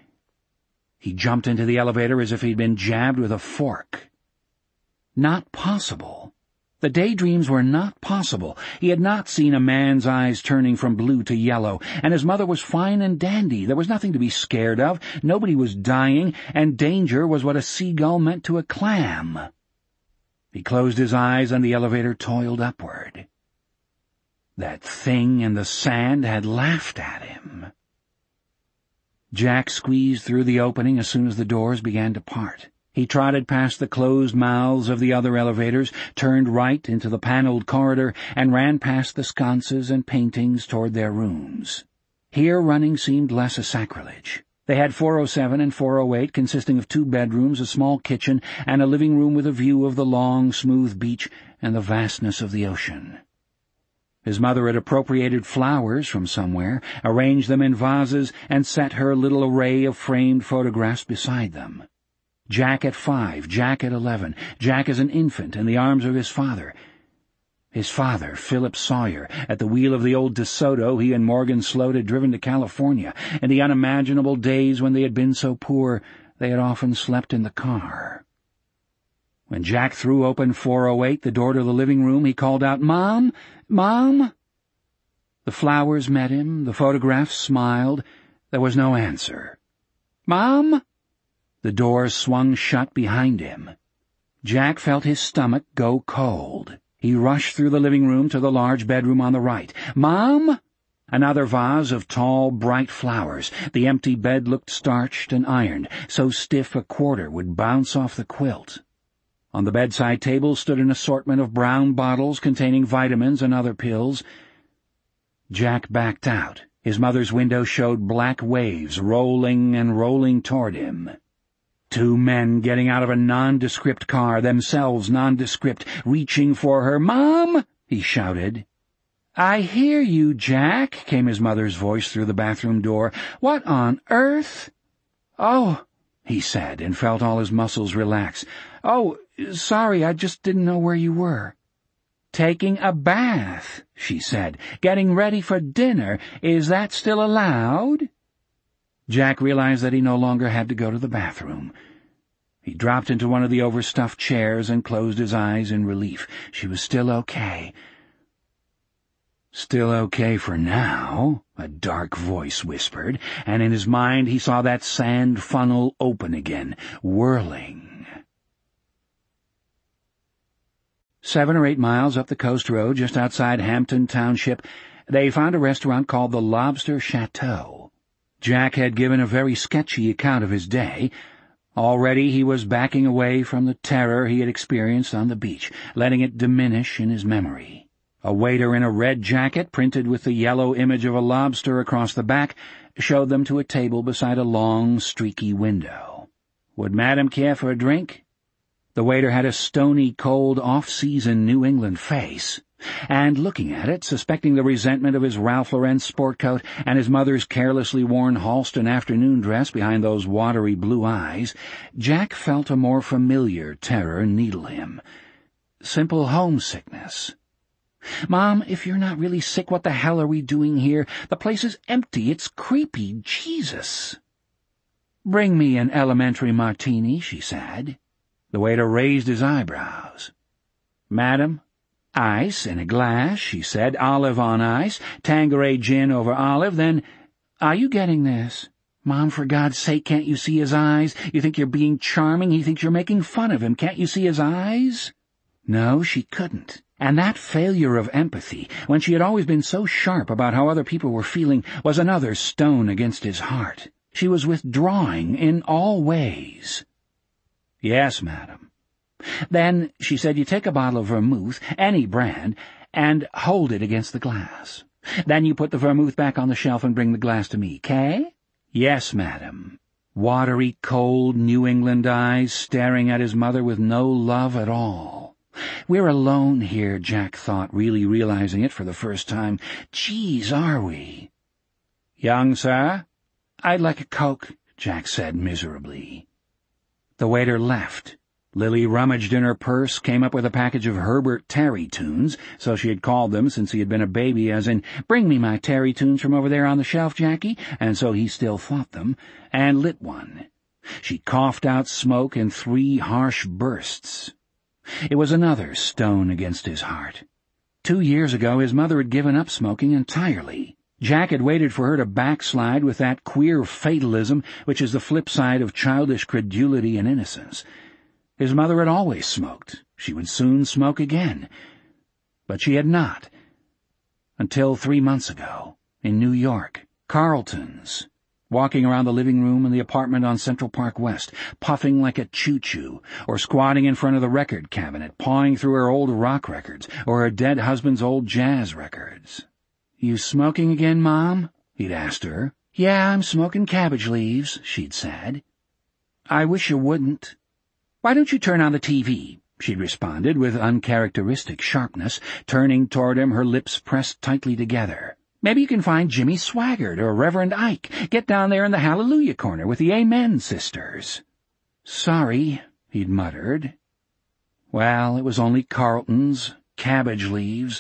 He jumped into the elevator as if he'd been jabbed with a fork. Not possible. The daydreams were not possible. He had not seen a man's eyes turning from blue to yellow, and his mother was fine and dandy. There was nothing to be scared of. Nobody was dying, and danger was what a seagull meant to a clam. He closed his eyes, and the elevator toiled upward. That thing in the sand had laughed at him. Jack squeezed through the opening as soon as the doors began to part. He trotted past the closed mouths of the other elevators, turned right into the paneled corridor, and ran past the sconces and paintings toward their rooms. Here running seemed less a sacrilege. They had 407 and 408, consisting of 2 bedrooms, a small kitchen, and a living room with a view of the long, smooth beach and the vastness of the ocean. His mother had appropriated flowers from somewhere, arranged them in vases, and set her little array of framed photographs beside them. Jack at 5, Jack at 11, Jack as an infant in the arms of his father. His father, Philip Sawyer, at the wheel of the old DeSoto he and Morgan Sloat had driven to California, in the unimaginable days when they had been so poor they had often slept in the car. When Jack threw open 408, the door to the living room, he called out, "Mom! Mom!" The flowers met him, the photographs smiled. There was no answer. "Mom!" The door swung shut behind him. Jack felt his stomach go cold. He rushed through the living room to the large bedroom on the right. "Mom!" Another vase of tall, bright flowers. The empty bed looked starched and ironed, so stiff a quarter would bounce off the quilt. On the bedside table stood an assortment of brown bottles containing vitamins and other pills. Jack backed out. His mother's window showed black waves rolling and rolling toward him. 2 men getting out of a nondescript car, themselves nondescript, reaching for her. "Mom!" he shouted. "I hear you, Jack," came his mother's voice through the bathroom door. "What on earth?" "Oh," he said, and felt all his muscles relax. "Oh, sorry, I just didn't know where you were." "Taking a bath," she said. "Getting ready for dinner. Is that still allowed?" Jack realized that he no longer had to go to the bathroom. He dropped into one of the overstuffed chairs and closed his eyes in relief. She was still okay. "Still okay for now," a dark voice whispered, and in his mind he saw that sand funnel open again, whirling. 7 or 8 miles up the coast road, just outside Hampton Township, they found a restaurant called the Lobster Chateau. Jack had given a very sketchy account of his day. Already he was backing away from the terror he had experienced on the beach, letting it diminish in his memory. A waiter in a red jacket, printed with the yellow image of a lobster across the back, showed them to a table beside a long, streaky window. "Would Madam care for a drink?" The waiter had a stony, cold, off-season New England face, and looking at it, suspecting the resentment of his Ralph Lauren sport coat and his mother's carelessly worn Halston afternoon dress behind those watery blue eyes, Jack felt a more familiar terror needle him. Simple homesickness. "Mom, if you're not really sick, what the hell are we doing here? The place is empty. It's creepy. Jesus." "Bring me an elementary martini," she said. The waiter raised his eyebrows. "Madam, ice in a glass," she said, "olive on ice, Tanqueray gin over olive, then—" "Are you getting this? Mom, for God's sake, can't you see his eyes? You think you're being charming, he thinks you're making fun of him. Can't you see his eyes?" No, she couldn't. And that failure of empathy, when she had always been so sharp about how other people were feeling, was another stone against his heart. She was withdrawing in all ways. "Yes, madam." "Then," she said, "you take a bottle of vermouth, any brand, and hold it against the glass. Then you put the vermouth back on the shelf and bring the glass to me, 'kay?" "Yes, madam." Watery, cold New England eyes staring at his mother with no love at all. We're alone here, Jack thought, really realizing it for the first time. Geez, are we? "Young sir?" "I'd like a Coke," Jack said miserably. The waiter left. Lily rummaged in her purse, came up with a package of Herbert Terry tunes, so she had called them since he had been a baby, as in, "Bring me my Terry tunes from over there on the shelf, Jackie," and so he still thought them, and lit one. She coughed out smoke in 3 harsh bursts. It was another stone against his heart. 2 years ago his mother had given up smoking entirely. Jack had waited for her to backslide with that queer fatalism which is the flip side of childish credulity and innocence. His mother had always smoked. She would soon smoke again. But she had not. Until 3 months ago, in New York, Carlton's, walking around the living room in the apartment on Central Park West, puffing like a choo-choo, or squatting in front of the record cabinet, pawing through her old rock records, or her dead husband's old jazz records. "You smoking again, Mom?" he'd asked her. "Yeah, I'm smoking cabbage leaves," she'd said. "I wish you wouldn't." "Why don't you turn on the TV?" she'd responded with uncharacteristic sharpness, turning toward him, her lips pressed tightly together. "Maybe you can find Jimmy Swaggart or Reverend Ike. Get down there in the Hallelujah corner with the Amen sisters." "Sorry," he'd muttered. Well, it was only Carlton's, cabbage leaves.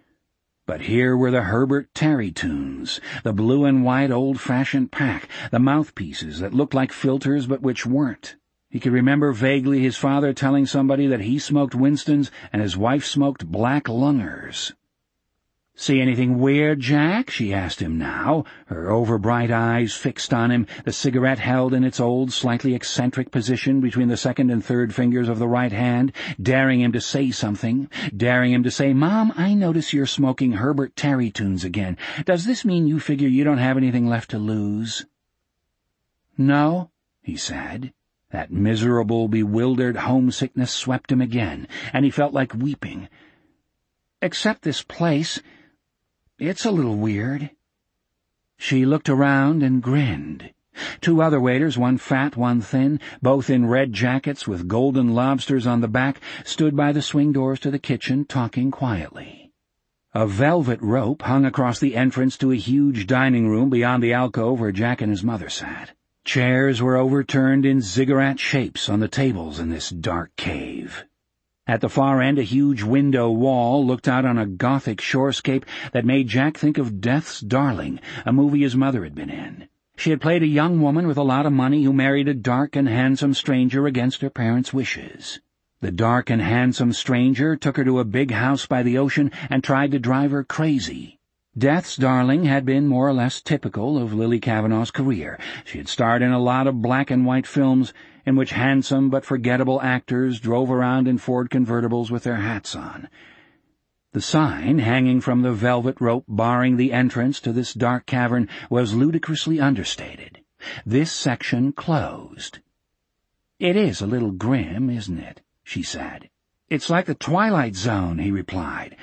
But here were the Herbert Terry tunes, the blue and white old-fashioned pack, the mouthpieces that looked like filters but which weren't. He could remember vaguely his father telling somebody that he smoked Winstons and his wife smoked Black Lungers. "See anything weird, Jack?" she asked him now, her overbright eyes fixed on him, the cigarette held in its old, slightly eccentric position between the second and third fingers of the right hand, daring him to say something, daring him to say, "Mom, I notice you're smoking Herbert Terry tunes again. Does this mean you figure you don't have anything left to lose?" "No," he said. That miserable, bewildered homesickness swept him again, and he felt like weeping. "Except this place. It's a little weird." She looked around and grinned. 2 other waiters, one fat, one thin, both in red jackets with golden lobsters on the back, stood by the swing doors to the kitchen, talking quietly. A velvet rope hung across the entrance to a huge dining room beyond the alcove where Jack and his mother sat. Chairs were overturned in ziggurat shapes on the tables in this dark cave. At the far end, a huge window wall looked out on a Gothic shorescape that made Jack think of Death's Darling, a movie his mother had been in. She had played a young woman with a lot of money who married a dark and handsome stranger against her parents' wishes. The dark and handsome stranger took her to a big house by the ocean and tried to drive her crazy. Death's Darling had been more or less typical of Lily Kavanaugh's career. She had starred in a lot of black and white films in which handsome but forgettable actors drove around in Ford convertibles with their hats on. The sign hanging from the velvet rope barring the entrance to this dark cavern was ludicrously understated. This section closed. "It is a little grim, isn't it?" she said. "It's like the Twilight Zone," he replied.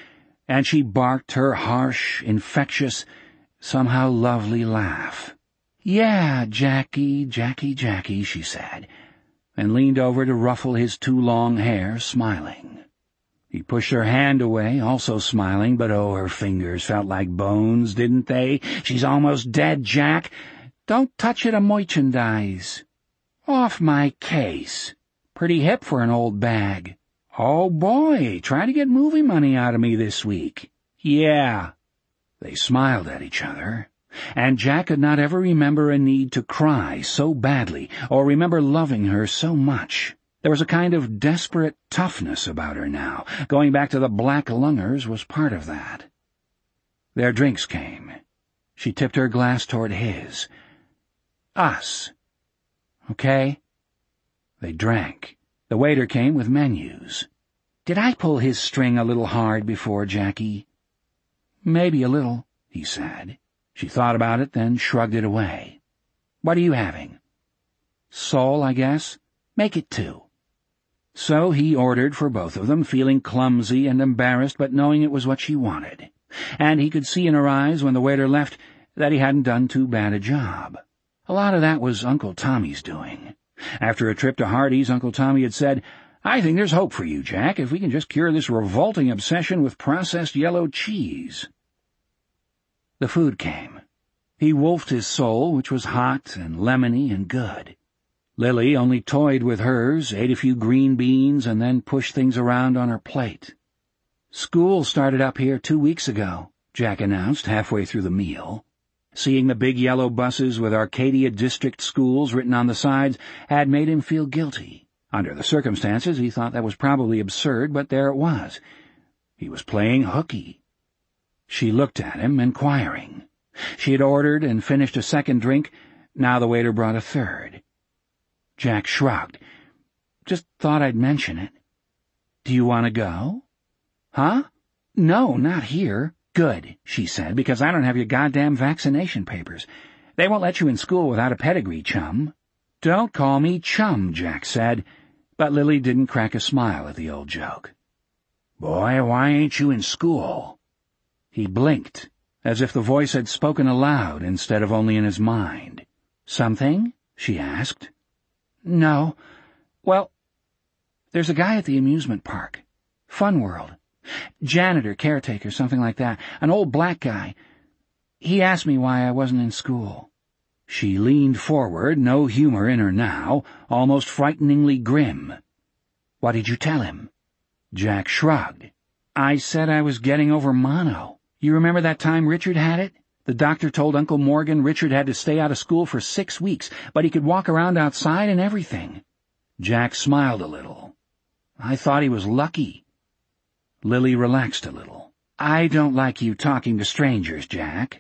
and she barked her harsh, infectious, somehow lovely laugh. "Yeah, Jackie, Jackie, Jackie," she said, and leaned over to ruffle his too long hair, smiling. He pushed her hand away, also smiling, but oh, her fingers felt like bones, didn't they? "She's almost dead, Jack. Don't touch it a merchandise." "Off my case. Pretty hip for an old bag." "Oh, boy, try to get movie money out of me this week." "Yeah." They smiled at each other, and Jack could not ever remember a need to cry so badly or remember loving her so much. There was a kind of desperate toughness about her now. Going back to the Black Lungers was part of that. Their drinks came. She tipped her glass toward his. "Us. Okay?" They drank. The waiter came with menus. "Did I pull his string a little hard before, Jackie?" "Maybe a little," he said. She thought about it, then shrugged it away. "What are you having?" "Sole, I guess. Make it 2. So he ordered for both of them, feeling clumsy and embarrassed, but knowing it was what she wanted. And he could see in her eyes when the waiter left that he hadn't done too bad a job. A lot of that was Uncle Tommy's doing. After a trip to Hardee's, Uncle Tommy had said, "I think there's hope for you, Jack, if we can just cure this revolting obsession with processed yellow cheese." The food came. He wolfed his sole, which was hot and lemony and good. Lily only toyed with hers, ate a few green beans, and then pushed things around on her plate. "School started up here 2 weeks ago," Jack announced halfway through the meal. Seeing the big yellow buses with Arcadia District Schools written on the sides had made him feel guilty. Under the circumstances, he thought that was probably absurd, but there it was. He was playing hooky. She looked at him, inquiring. She had ordered and finished a second drink. Now the waiter brought a third. Jack shrugged. "Just thought I'd mention it." "Do you want to go?" "Huh? No, not here." "Good," she said, "because I don't have your goddamn vaccination papers. They won't let you in school without a pedigree, chum." "Don't call me chum," Jack said, but Lily didn't crack a smile at the old joke. "Boy, why ain't you in school?" He blinked, as if the voice had spoken aloud instead of only in his mind. "Something?" she asked. "No. Well, there's a guy at the amusement park. Fun World. Janitor, caretaker, something like that. An old black guy. He asked me why I wasn't in school." She leaned forward, no humor in her now, almost frighteningly grim. "What did you tell him?" Jack shrugged. "I said I was getting over mono. You remember that time Richard had it? The doctor told Uncle Morgan Richard had to stay out of school for 6 weeks, but he could walk around outside and everything." Jack smiled a little. "I thought he was lucky." Lily relaxed a little. "I don't like you talking to strangers, Jack."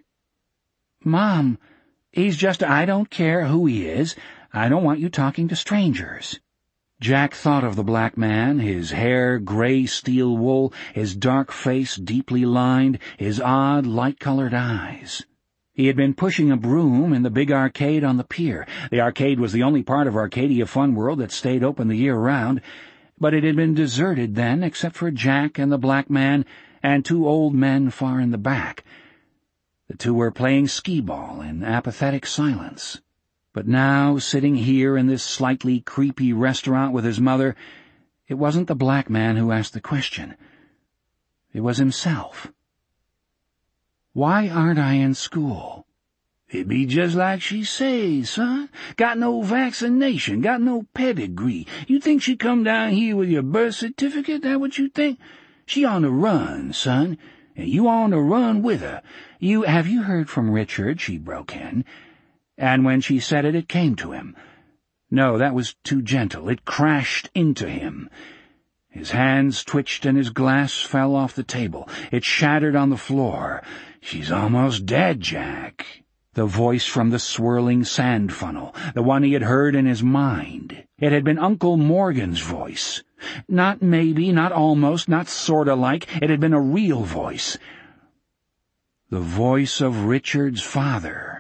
"Mom, he's just, I don't care who he is. I don't want you talking to strangers." Jack thought of the black man, his hair gray steel wool, his dark face deeply lined, his odd light-colored eyes. He had been pushing a broom in the big arcade on the pier. The arcade was the only part of Arcadia Fun World that stayed open the year round, but it had been deserted then except for Jack and the black man and 2 old men far in the back. The 2 were playing skee-ball in apathetic silence. But now, sitting here in this slightly creepy restaurant with his mother, it wasn't the black man who asked the question. It was himself. "Why aren't I in school?" "It be just like she says, son. Got no vaccination, got no pedigree. You think she come down here with your birth certificate? That what you think? She on the run, son, and you on the run with her. Have you heard from Richard?" she broke in. And when she said it, it came to him. No, that was too gentle. It crashed into him. His hands twitched and his glass fell off the table. It shattered on the floor. "She's almost dead, Jack." The voice from the swirling sand funnel, the one he had heard in his mind. It had been Uncle Morgan's voice. Not maybe, not almost, not sorta like. It had been a real voice. The voice of Richard's father.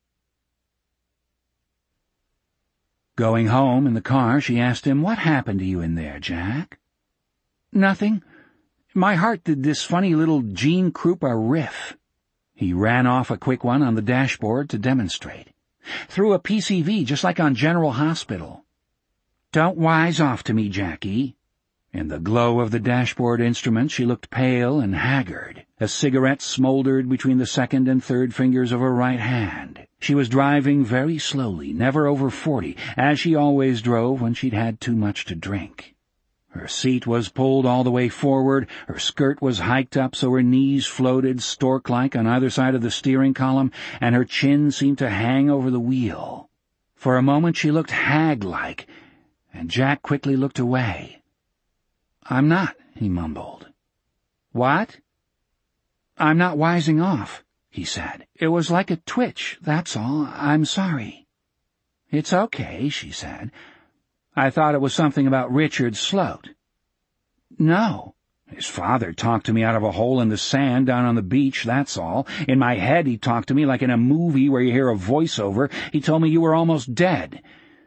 Going home in the car, she asked him, "What happened to you in there, Jack?" "Nothing. My heart did this funny little Gene Krupa riff. He ran off a quick one on the dashboard to demonstrate. Through a PCV, just like on General Hospital. Don't wise off to me, Jackie. In the glow of the dashboard instrument, she looked pale and haggard. A cigarette smoldered between the second and third fingers of her right hand. She was driving very slowly, never over 40, as she always drove when she'd had too much to drink. Her seat was pulled all the way forward, her skirt was hiked up so her knees floated stork-like on either side of the steering column, and her chin seemed to hang over the wheel. For a moment she looked hag-like, and Jack quickly looked away. "I'm not," he mumbled. "What?" "I'm not wising off," he said. "It was like a twitch, that's all. I'm sorry." "It's okay," she said. "I thought it was something about Richard Sloat." "No. His father talked to me out of a hole in the sand down on the beach, that's all. In my head he talked to me like in a movie where you hear a voiceover. He told me you were almost dead."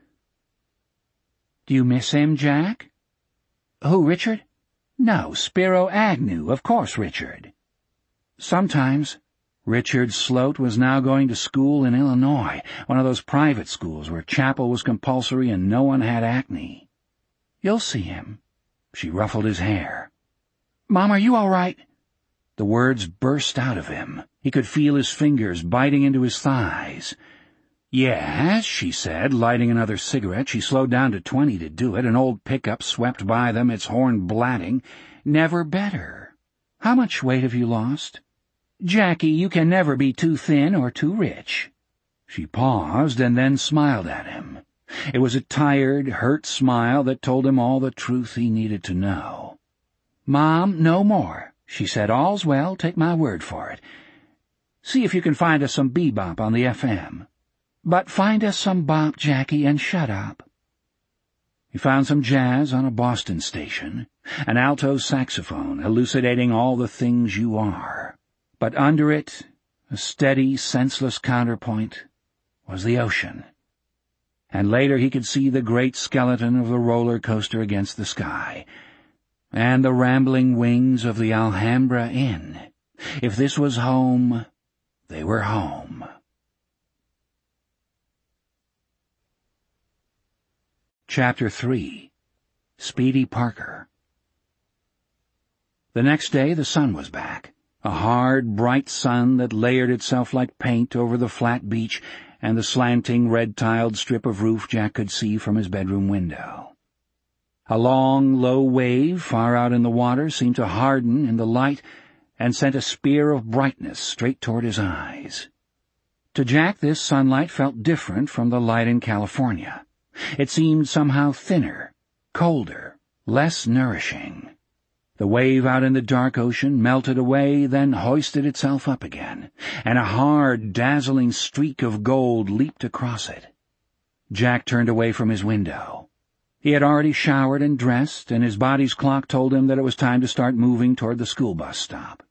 "Do you miss him, Jack?" "Who, Richard?" "No, Spiro Agnew, of course, Richard." "Sometimes." Richard Sloat was now going to school in Illinois, one of those private schools where chapel was compulsory and no one had acne. "You'll see him." She ruffled his hair. "Mom, are you all right?" The words burst out of him. He could feel his fingers biting into his thighs. "Yes," she said, lighting another cigarette. She slowed down to 20 to do it. An old pickup swept by them, its horn blatting. "Never better. How much weight have you lost?" "Jackie, you can never be too thin or too rich." She paused and then smiled at him. It was a tired, hurt smile that told him all the truth he needed to know. "Mom, no more," she said. "All's well, take my word for it. See if you can find us some bebop on the FM. But find us some bop, Jackie, and shut up." He found some jazz on a Boston station, an alto saxophone elucidating all the things you are. But under it, a steady, senseless counterpoint, was the ocean. And later he could see the great skeleton of the roller coaster against the sky, and the rambling wings of the Alhambra Inn. If this was home, they were home. Chapter 3. Speedy Parker. The next day the sun was back. A hard, bright sun that layered itself like paint over the flat beach and the slanting, red-tiled strip of roof Jack could see from his bedroom window. A long, low wave far out in the water seemed to harden in the light and sent a spear of brightness straight toward his eyes. To Jack this sunlight felt different from the light in California. It seemed somehow thinner, colder, less nourishing. The wave out in the dark ocean melted away, then hoisted itself up again, and a hard, dazzling streak of gold leaped across it. Jack turned away from his window. He had already showered and dressed, and his body's clock told him that it was time to start moving toward the school bus stop.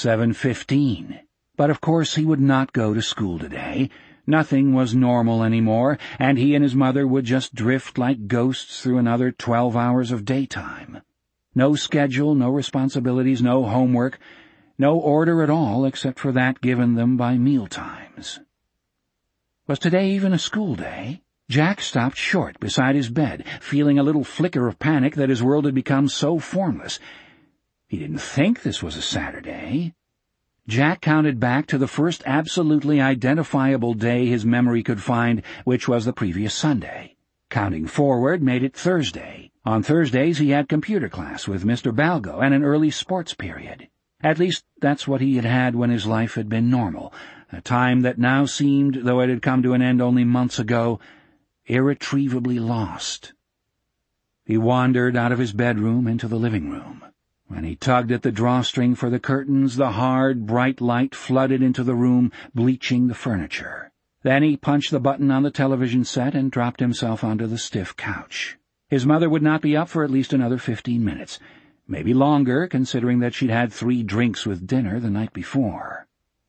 7:15. But of course he would not go to school today. Nothing was normal anymore, and he and his mother would just drift like ghosts through another 12 hours of daytime. No schedule, no responsibilities, no homework, no order at all except for that given them by mealtimes. Was today even a school day? Jack stopped short beside his bed, feeling a little flicker of panic that his world had become so formless. He didn't think this was a Saturday. Jack counted back to the first absolutely identifiable day his memory could find, which was the previous Sunday. Counting forward made it Thursday. On Thursdays he had computer class with Mr. Balgo and an early sports period. At least that's what he had had when his life had been normal, a time that now seemed, though it had come to an end only months ago, irretrievably lost. He wandered out of his bedroom into the living room. When he tugged at the drawstring for the curtains, the hard, bright light flooded into the room, bleaching the furniture. Then he punched the button on the television set and dropped himself onto the stiff couch. His mother would not be up for at least another 15 minutes, maybe longer, considering that she'd had 3 drinks with dinner the night before.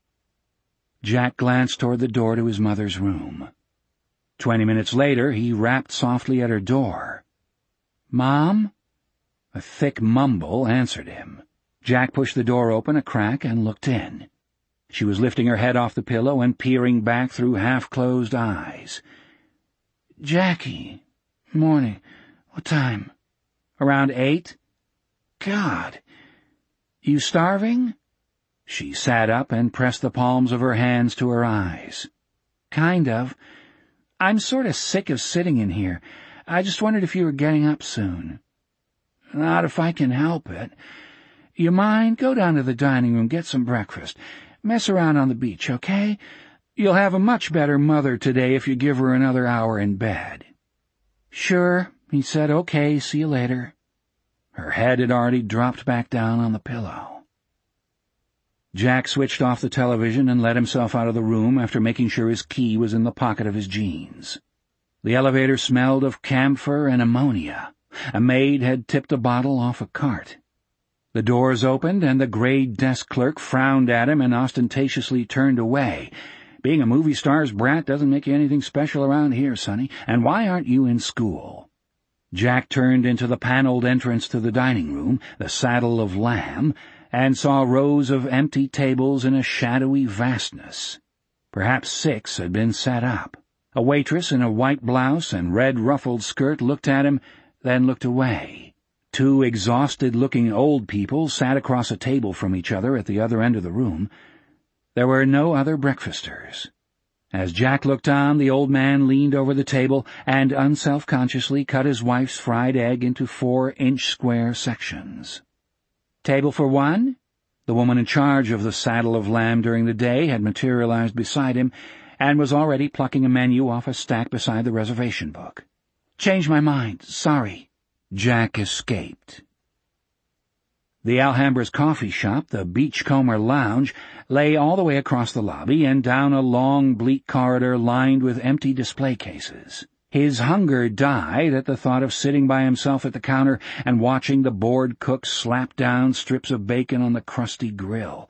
Jack glanced toward the door to his mother's room. 20 minutes later, he rapped softly at her door. "Mom?" A thick mumble answered him. Jack pushed the door open a crack and looked in. She was lifting her head off the pillow and peering back through half-closed eyes. "Jackie, morning. What time?" "Around 8. "God. You starving?" She sat up and pressed the palms of her hands to her eyes. "Kind of. I'm sort of sick of sitting in here. I just wondered if you were getting up soon." "Not if I can help it. You mind? Go down to the dining room, get some breakfast. Mess around on the beach, okay? You'll have a much better mother today if you give her another hour in bed." "Sure," he said. "Okay, see you later." Her head had already dropped back down on the pillow. Jack switched off the television and let himself out of the room after making sure his key was in the pocket of his jeans. The elevator smelled of camphor and ammonia. A maid had tipped a bottle off a cart. The doors opened, and the gray desk clerk frowned at him and ostentatiously turned away. "Being a movie star's brat doesn't make you anything special around here, sonny. And why aren't you in school?" Jack turned into the paneled entrance to the dining room, the Saddle of Lamb, and saw rows of empty tables in a shadowy vastness. Perhaps 6 had been set up. A waitress in a white blouse and red ruffled skirt looked at him, then looked away. 2 exhausted-looking old people sat across a table from each other at the other end of the room. There were no other breakfasters. As Jack looked on, the old man leaned over the table and unselfconsciously cut his wife's fried egg into 4-inch square sections. "Table for 1? The woman in charge of the Saddle of Lamb during the day had materialized beside him and was already plucking a menu off a stack beside the reservation book. "Changed my mind. Sorry." Jack escaped. The Alhambra's coffee shop, the Beachcomber Lounge, lay all the way across the lobby and down a long, bleak corridor lined with empty display cases. His hunger died at the thought of sitting by himself at the counter and watching the bored cook slap down strips of bacon on the crusty grill.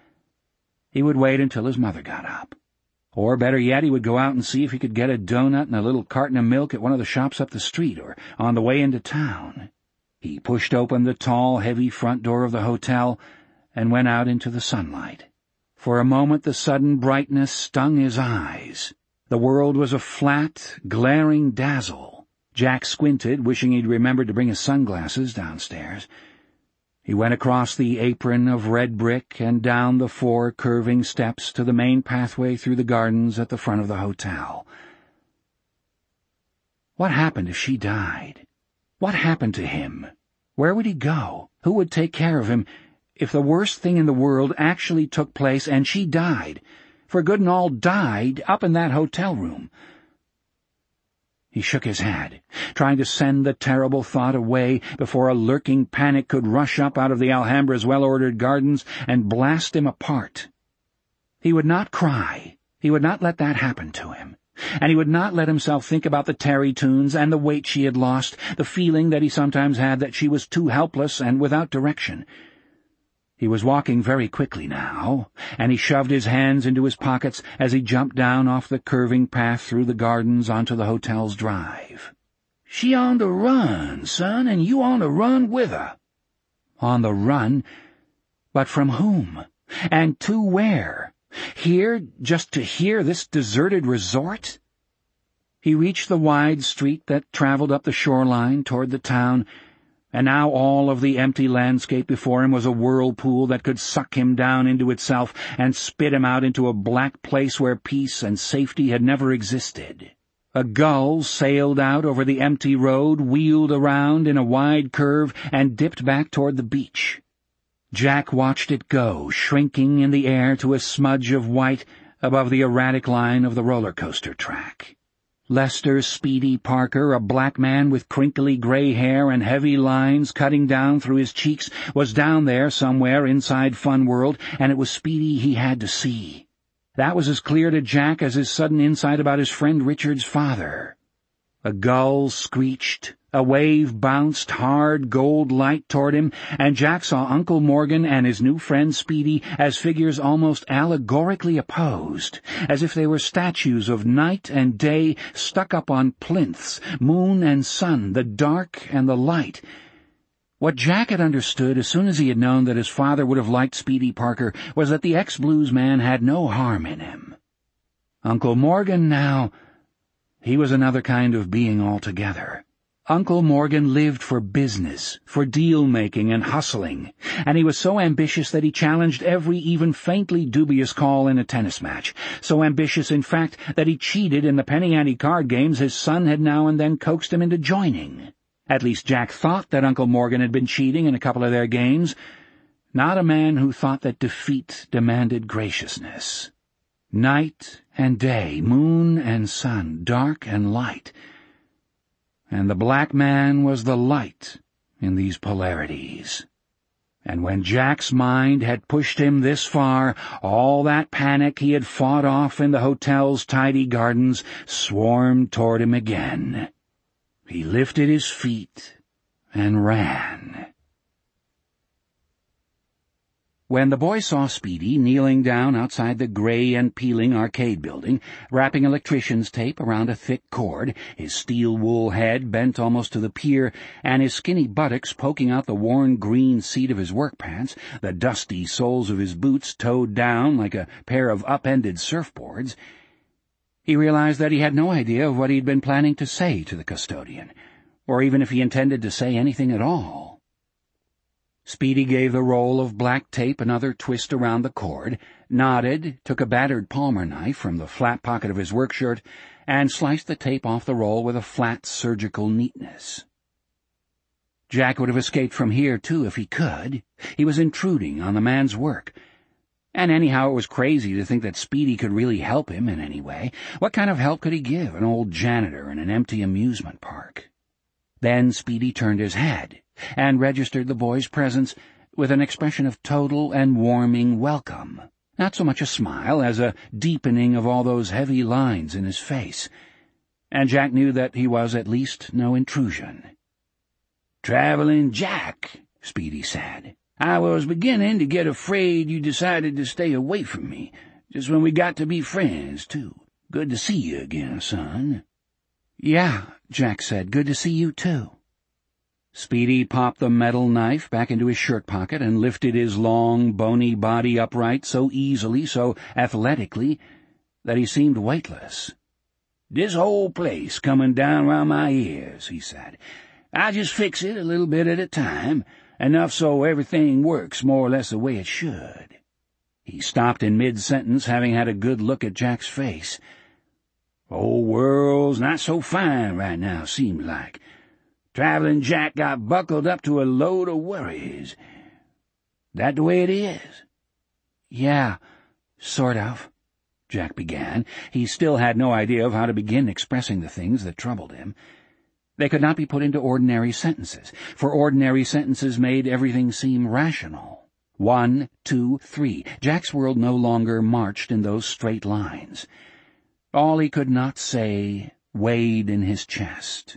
He would wait until his mother got up. Or, better yet, he would go out and see if he could get a donut and a little carton of milk at one of the shops up the street or on the way into town. He pushed open the tall, heavy front door of the hotel and went out into the sunlight. For a moment the sudden brightness stung his eyes. The world was a flat, glaring dazzle. Jack squinted, wishing he'd remembered to bring his sunglasses downstairs. He went across the apron of red brick and down the 4 curving steps to the main pathway through the gardens at the front of the hotel. What happened if she died? What happened to him? Where would he go? Who would take care of him if the worst thing in the world actually took place and she died, for good and all died, up in that hotel room? He shook his head, trying to send the terrible thought away before a lurking panic could rush up out of the Alhambra's well-ordered gardens and blast him apart. He would not cry. He would not let that happen to him. And he would not let himself think about the Terry tunes and the weight she had lost, the feeling that he sometimes had that she was too helpless and without direction. He was walking very quickly now, and he shoved his hands into his pockets as he jumped down off the curving path through the gardens onto the hotel's drive. "She on the run, son, and you on the run with her." On the run? But from whom? And to where? Here, just to hear this deserted resort? He reached the wide street that traveled up the shoreline toward the town, and now all of the empty landscape before him was a whirlpool that could suck him down into itself and spit him out into a black place where peace and safety had never existed. A gull sailed out over the empty road, wheeled around in a wide curve, and dipped back toward the beach. Jack watched it go, shrinking in the air to a smudge of white above the erratic line of the roller coaster track. Lester Speedy Parker, a black man with crinkly gray hair and heavy lines cutting down through his cheeks, was down there somewhere inside Fun World, and it was Speedy he had to see. That was as clear to Jack as his sudden insight about his friend Richard's father. A gull screeched, a wave bounced hard gold light toward him, and Jack saw Uncle Morgan and his new friend Speedy as figures almost allegorically opposed, as if they were statues of night and day stuck up on plinths, moon and sun, the dark and the light. What Jack had understood as soon as he had known that his father would have liked Speedy Parker was that the ex-blues man had no harm in him. Uncle Morgan now, he was another kind of being altogether. Uncle Morgan lived for business, for deal-making and hustling, and he was so ambitious that he challenged every even faintly dubious call in a tennis match, so ambitious, in fact, that he cheated in the penny-ante card games his son had now and then coaxed him into joining. At least Jack thought that Uncle Morgan had been cheating in a couple of their games. Not a man who thought that defeat demanded graciousness. Night and day, moon and sun, dark and light. And the black man was the light in these polarities. And when Jack's mind had pushed him this far, all that panic he had fought off in the hotel's tidy gardens swarmed toward him again. He lifted his feet and ran. When the boy saw Speedy kneeling down outside the gray and peeling arcade building, wrapping electrician's tape around a thick cord, his steel-wool head bent almost to the pier, and his skinny buttocks poking out the worn green seat of his work pants, the dusty soles of his boots towed down like a pair of upended surfboards, he realized that he had no idea of what he'd been planning to say to the custodian, or even if he intended to say anything at all. Speedy gave the roll of black tape another twist around the cord, nodded, took a battered palmer knife from the flat pocket of his work shirt, and sliced the tape off the roll with a flat surgical neatness. Jack would have escaped from here, too, if he could. He was intruding on the man's work. And anyhow, it was crazy to think that Speedy could really help him in any way. What kind of help could he give an old janitor in an empty amusement park? Then Speedy turned his head and registered the boy's presence with an expression of total and warming welcome. Not so much a smile as a deepening of all those heavy lines in his face. And Jack knew that he was at least no intrusion. "Traveling Jack," Speedy said. "I was beginning to get afraid you decided to stay away from me, just when we got to be friends, too. Good to see you again, son." "Yeah," Jack said, "good to see you, too." Speedy popped the metal knife back into his shirt pocket and lifted his long, bony body upright so easily, so athletically, that he seemed weightless. "This whole place coming down round my ears," he said. "I just fix it a little bit at a time, enough so everything works more or less the way it should." He stopped in mid-sentence, having had a good look at Jack's face. "Old world's not so fine right now, seems like. Traveling Jack got buckled up to a load of worries. That the way it is?" "Yeah, sort of," Jack began. He still had no idea of how to begin expressing the things that troubled him. They could not be put into ordinary sentences, for ordinary sentences made everything seem rational. 1, 2, 3. Jack's world no longer marched in those straight lines. All he could not say weighed in his chest.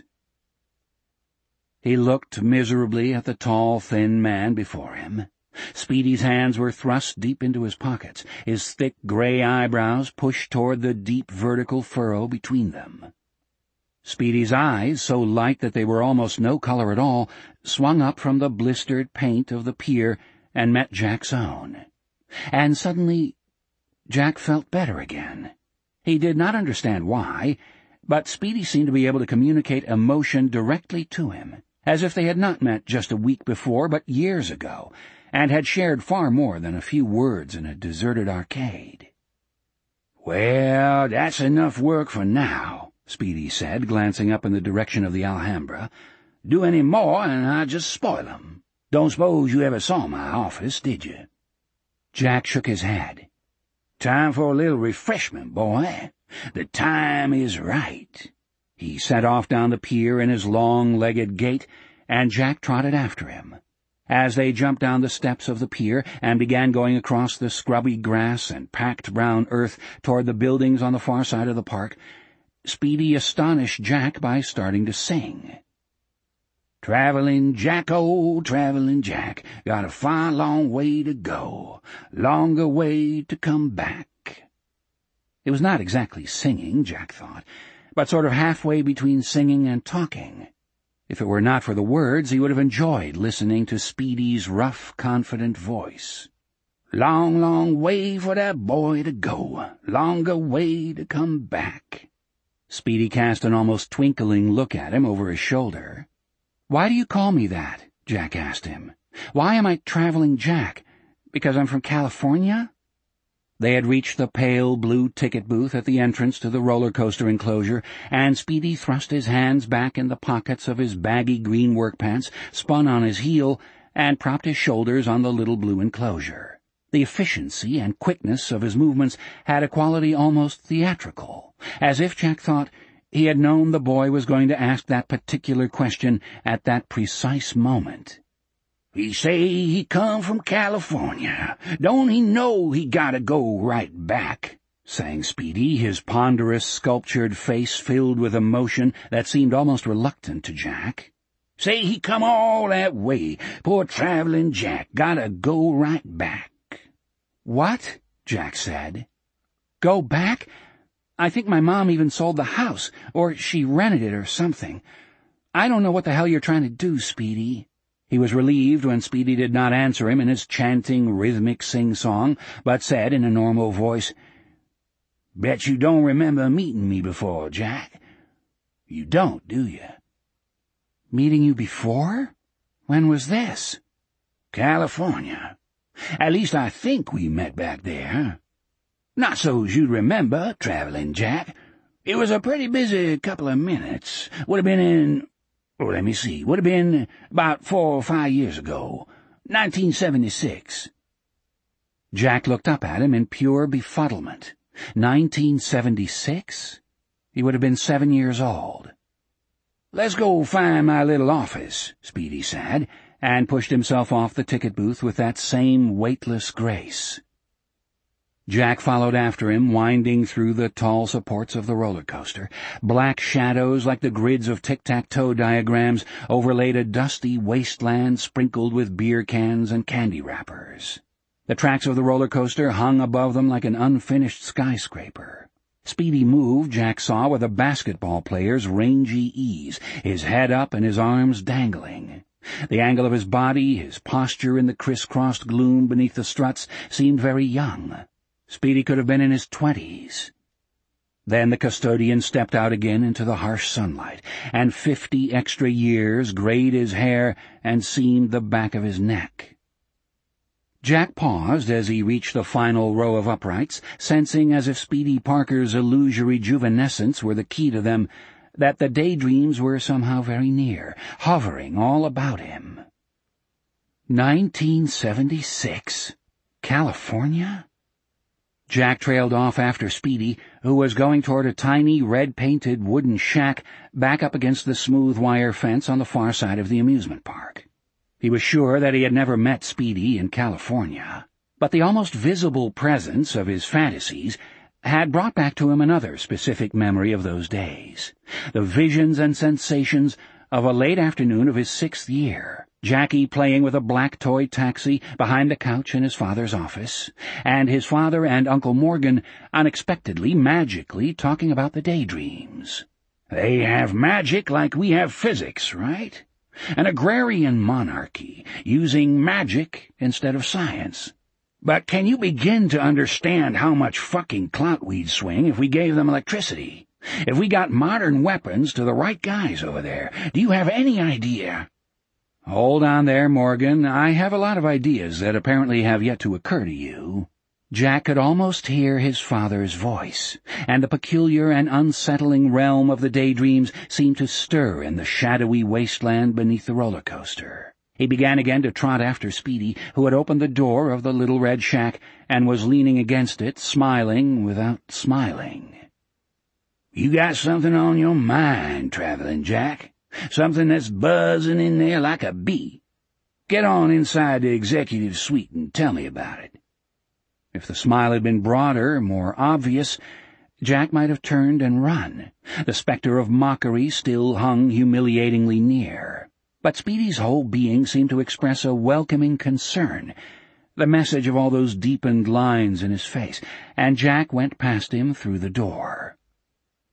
He looked miserably at the tall, thin man before him. Speedy's hands were thrust deep into his pockets, his thick gray eyebrows pushed toward the deep vertical furrow between them. Speedy's eyes, so light that they were almost no color at all, swung up from the blistered paint of the pier and met Jack's own. And suddenly Jack felt better again. He did not understand why, but Speedy seemed to be able to communicate emotion directly to him, as if they had not met just a week before, but years ago, and had shared far more than a few words in a deserted arcade. "Well, that's enough work for now," Speedy said, glancing up in the direction of the Alhambra. "Do any more, and I'll just spoil 'em. Don't suppose you ever saw my office, did you?" Jack shook his head. "Time for a little refreshment, boy. The time is right." He set off down the pier in his long-legged gait, and Jack trotted after him. As they jumped down the steps of the pier and began going across the scrubby grass and packed brown earth toward the buildings on the far side of the park, Speedy astonished Jack by starting to sing. "Traveling Jack, oh, traveling Jack, got a fine long way to go, longer way to come back." It was not exactly singing, Jack thought, but sort of halfway between singing and talking. If it were not for the words, he would have enjoyed listening to Speedy's rough, confident voice. Long, long way for that boy to go, longer way to come back. Speedy cast an almost twinkling look at him over his shoulder. "Why do you call me that?" Jack asked him. "Why am I Traveling Jack? Because I'm from California?" They had reached the pale blue ticket booth at the entrance to the roller coaster enclosure, and Speedy thrust his hands back in the pockets of his baggy green work pants, spun on his heel, and propped his shoulders on the little blue enclosure. The efficiency and quickness of his movements had a quality almost theatrical, as if Jack thought he had known the boy was going to ask that particular question at that precise moment. "He say he come from California. Don't he know he gotta go right back?" sang Speedy, his ponderous, sculptured face filled with emotion that seemed almost reluctant to Jack. "Say he come all that way. Poor Traveling Jack gotta go right back." "What?" Jack said. "Go back? I think my mom even sold the house, or she rented it or something. I don't know what the hell you're trying to do, Speedy." He was relieved when Speedy did not answer him in his chanting, rhythmic sing-song, but said in a normal voice, "Bet you don't remember meeting me before, Jack. You don't, do you?" "Meeting you before? When was this?" "California. At least I think we met back there. Not so's you'd remember, Traveling Jack. It was a pretty busy couple of minutes. Would have been in... let me see. Would have been about 4 or 5 years ago. 1976. Jack looked up at him in pure befuddlement. 1976? He would have been 7 years old. "Let's go find my little office," Speedy said, and pushed himself off the ticket booth with that same weightless grace. Jack followed after him, winding through the tall supports of the roller coaster. Black shadows like the grids of tic-tac-toe diagrams overlaid a dusty wasteland sprinkled with beer cans and candy wrappers. The tracks of the roller coaster hung above them like an unfinished skyscraper. Speedy moved, Jack saw, with a basketball player's rangy ease, his head up and his arms dangling. The angle of his body, his posture in the criss-crossed gloom beneath the struts, seemed very young. Speedy could have been in his 20s. Then the custodian stepped out again into the harsh sunlight, and 50 extra years grayed his hair and seamed the back of his neck. Jack paused as he reached the final row of uprights, sensing, as if Speedy Parker's illusory juvenescence were the key to them, that the daydreams were somehow very near, hovering all about him. 1976. California? Jack trailed off after Speedy, who was going toward a tiny, red-painted wooden shack back up against the smooth wire fence on the far side of the amusement park. He was sure that he had never met Speedy in California, but the almost visible presence of his fantasies had brought back to him another specific memory of those days, the visions and sensations of a late afternoon of his 6th year, Jackie playing with a black toy taxi behind the couch in his father's office, and his father and Uncle Morgan unexpectedly, magically talking about the daydreams. "They have magic like we have physics, right? An agrarian monarchy, using magic instead of science. But can you begin to understand how much fucking clout we'd swing if we gave them electricity? If we got modern weapons to the right guys over there? Do you have any idea?" "Hold on there, Morgan. I have a lot of ideas that apparently have yet to occur to you." Jack could almost hear his father's voice, and the peculiar and unsettling realm of the daydreams seemed to stir in the shadowy wasteland beneath the roller coaster. He began again to trot after Speedy, who had opened the door of the little red shack and was leaning against it, smiling without smiling. "You got something on your mind, Traveling Jack. Something that's buzzing in there like a bee. Get on inside the executive suite and tell me about it." If the smile had been broader, more obvious, Jack might have turned and run. The specter of mockery still hung humiliatingly near. But Speedy's whole being seemed to express a welcoming concern, the message of all those deepened lines in his face, and Jack went past him through the door.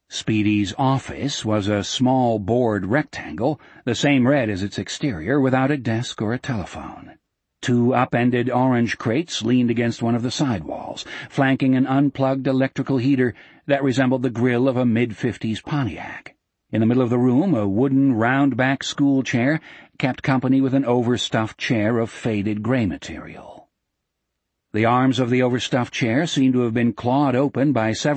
Speedy's office was a small board rectangle, the same red as its exterior, without a desk or a telephone. 2 upended orange crates leaned against one of the side walls, flanking an unplugged electrical heater that resembled the grille of a mid-50s Pontiac. In the middle of the room, a wooden round-back school chair kept company with an overstuffed chair of faded gray material. The arms of the overstuffed chair seemed to have been clawed open by several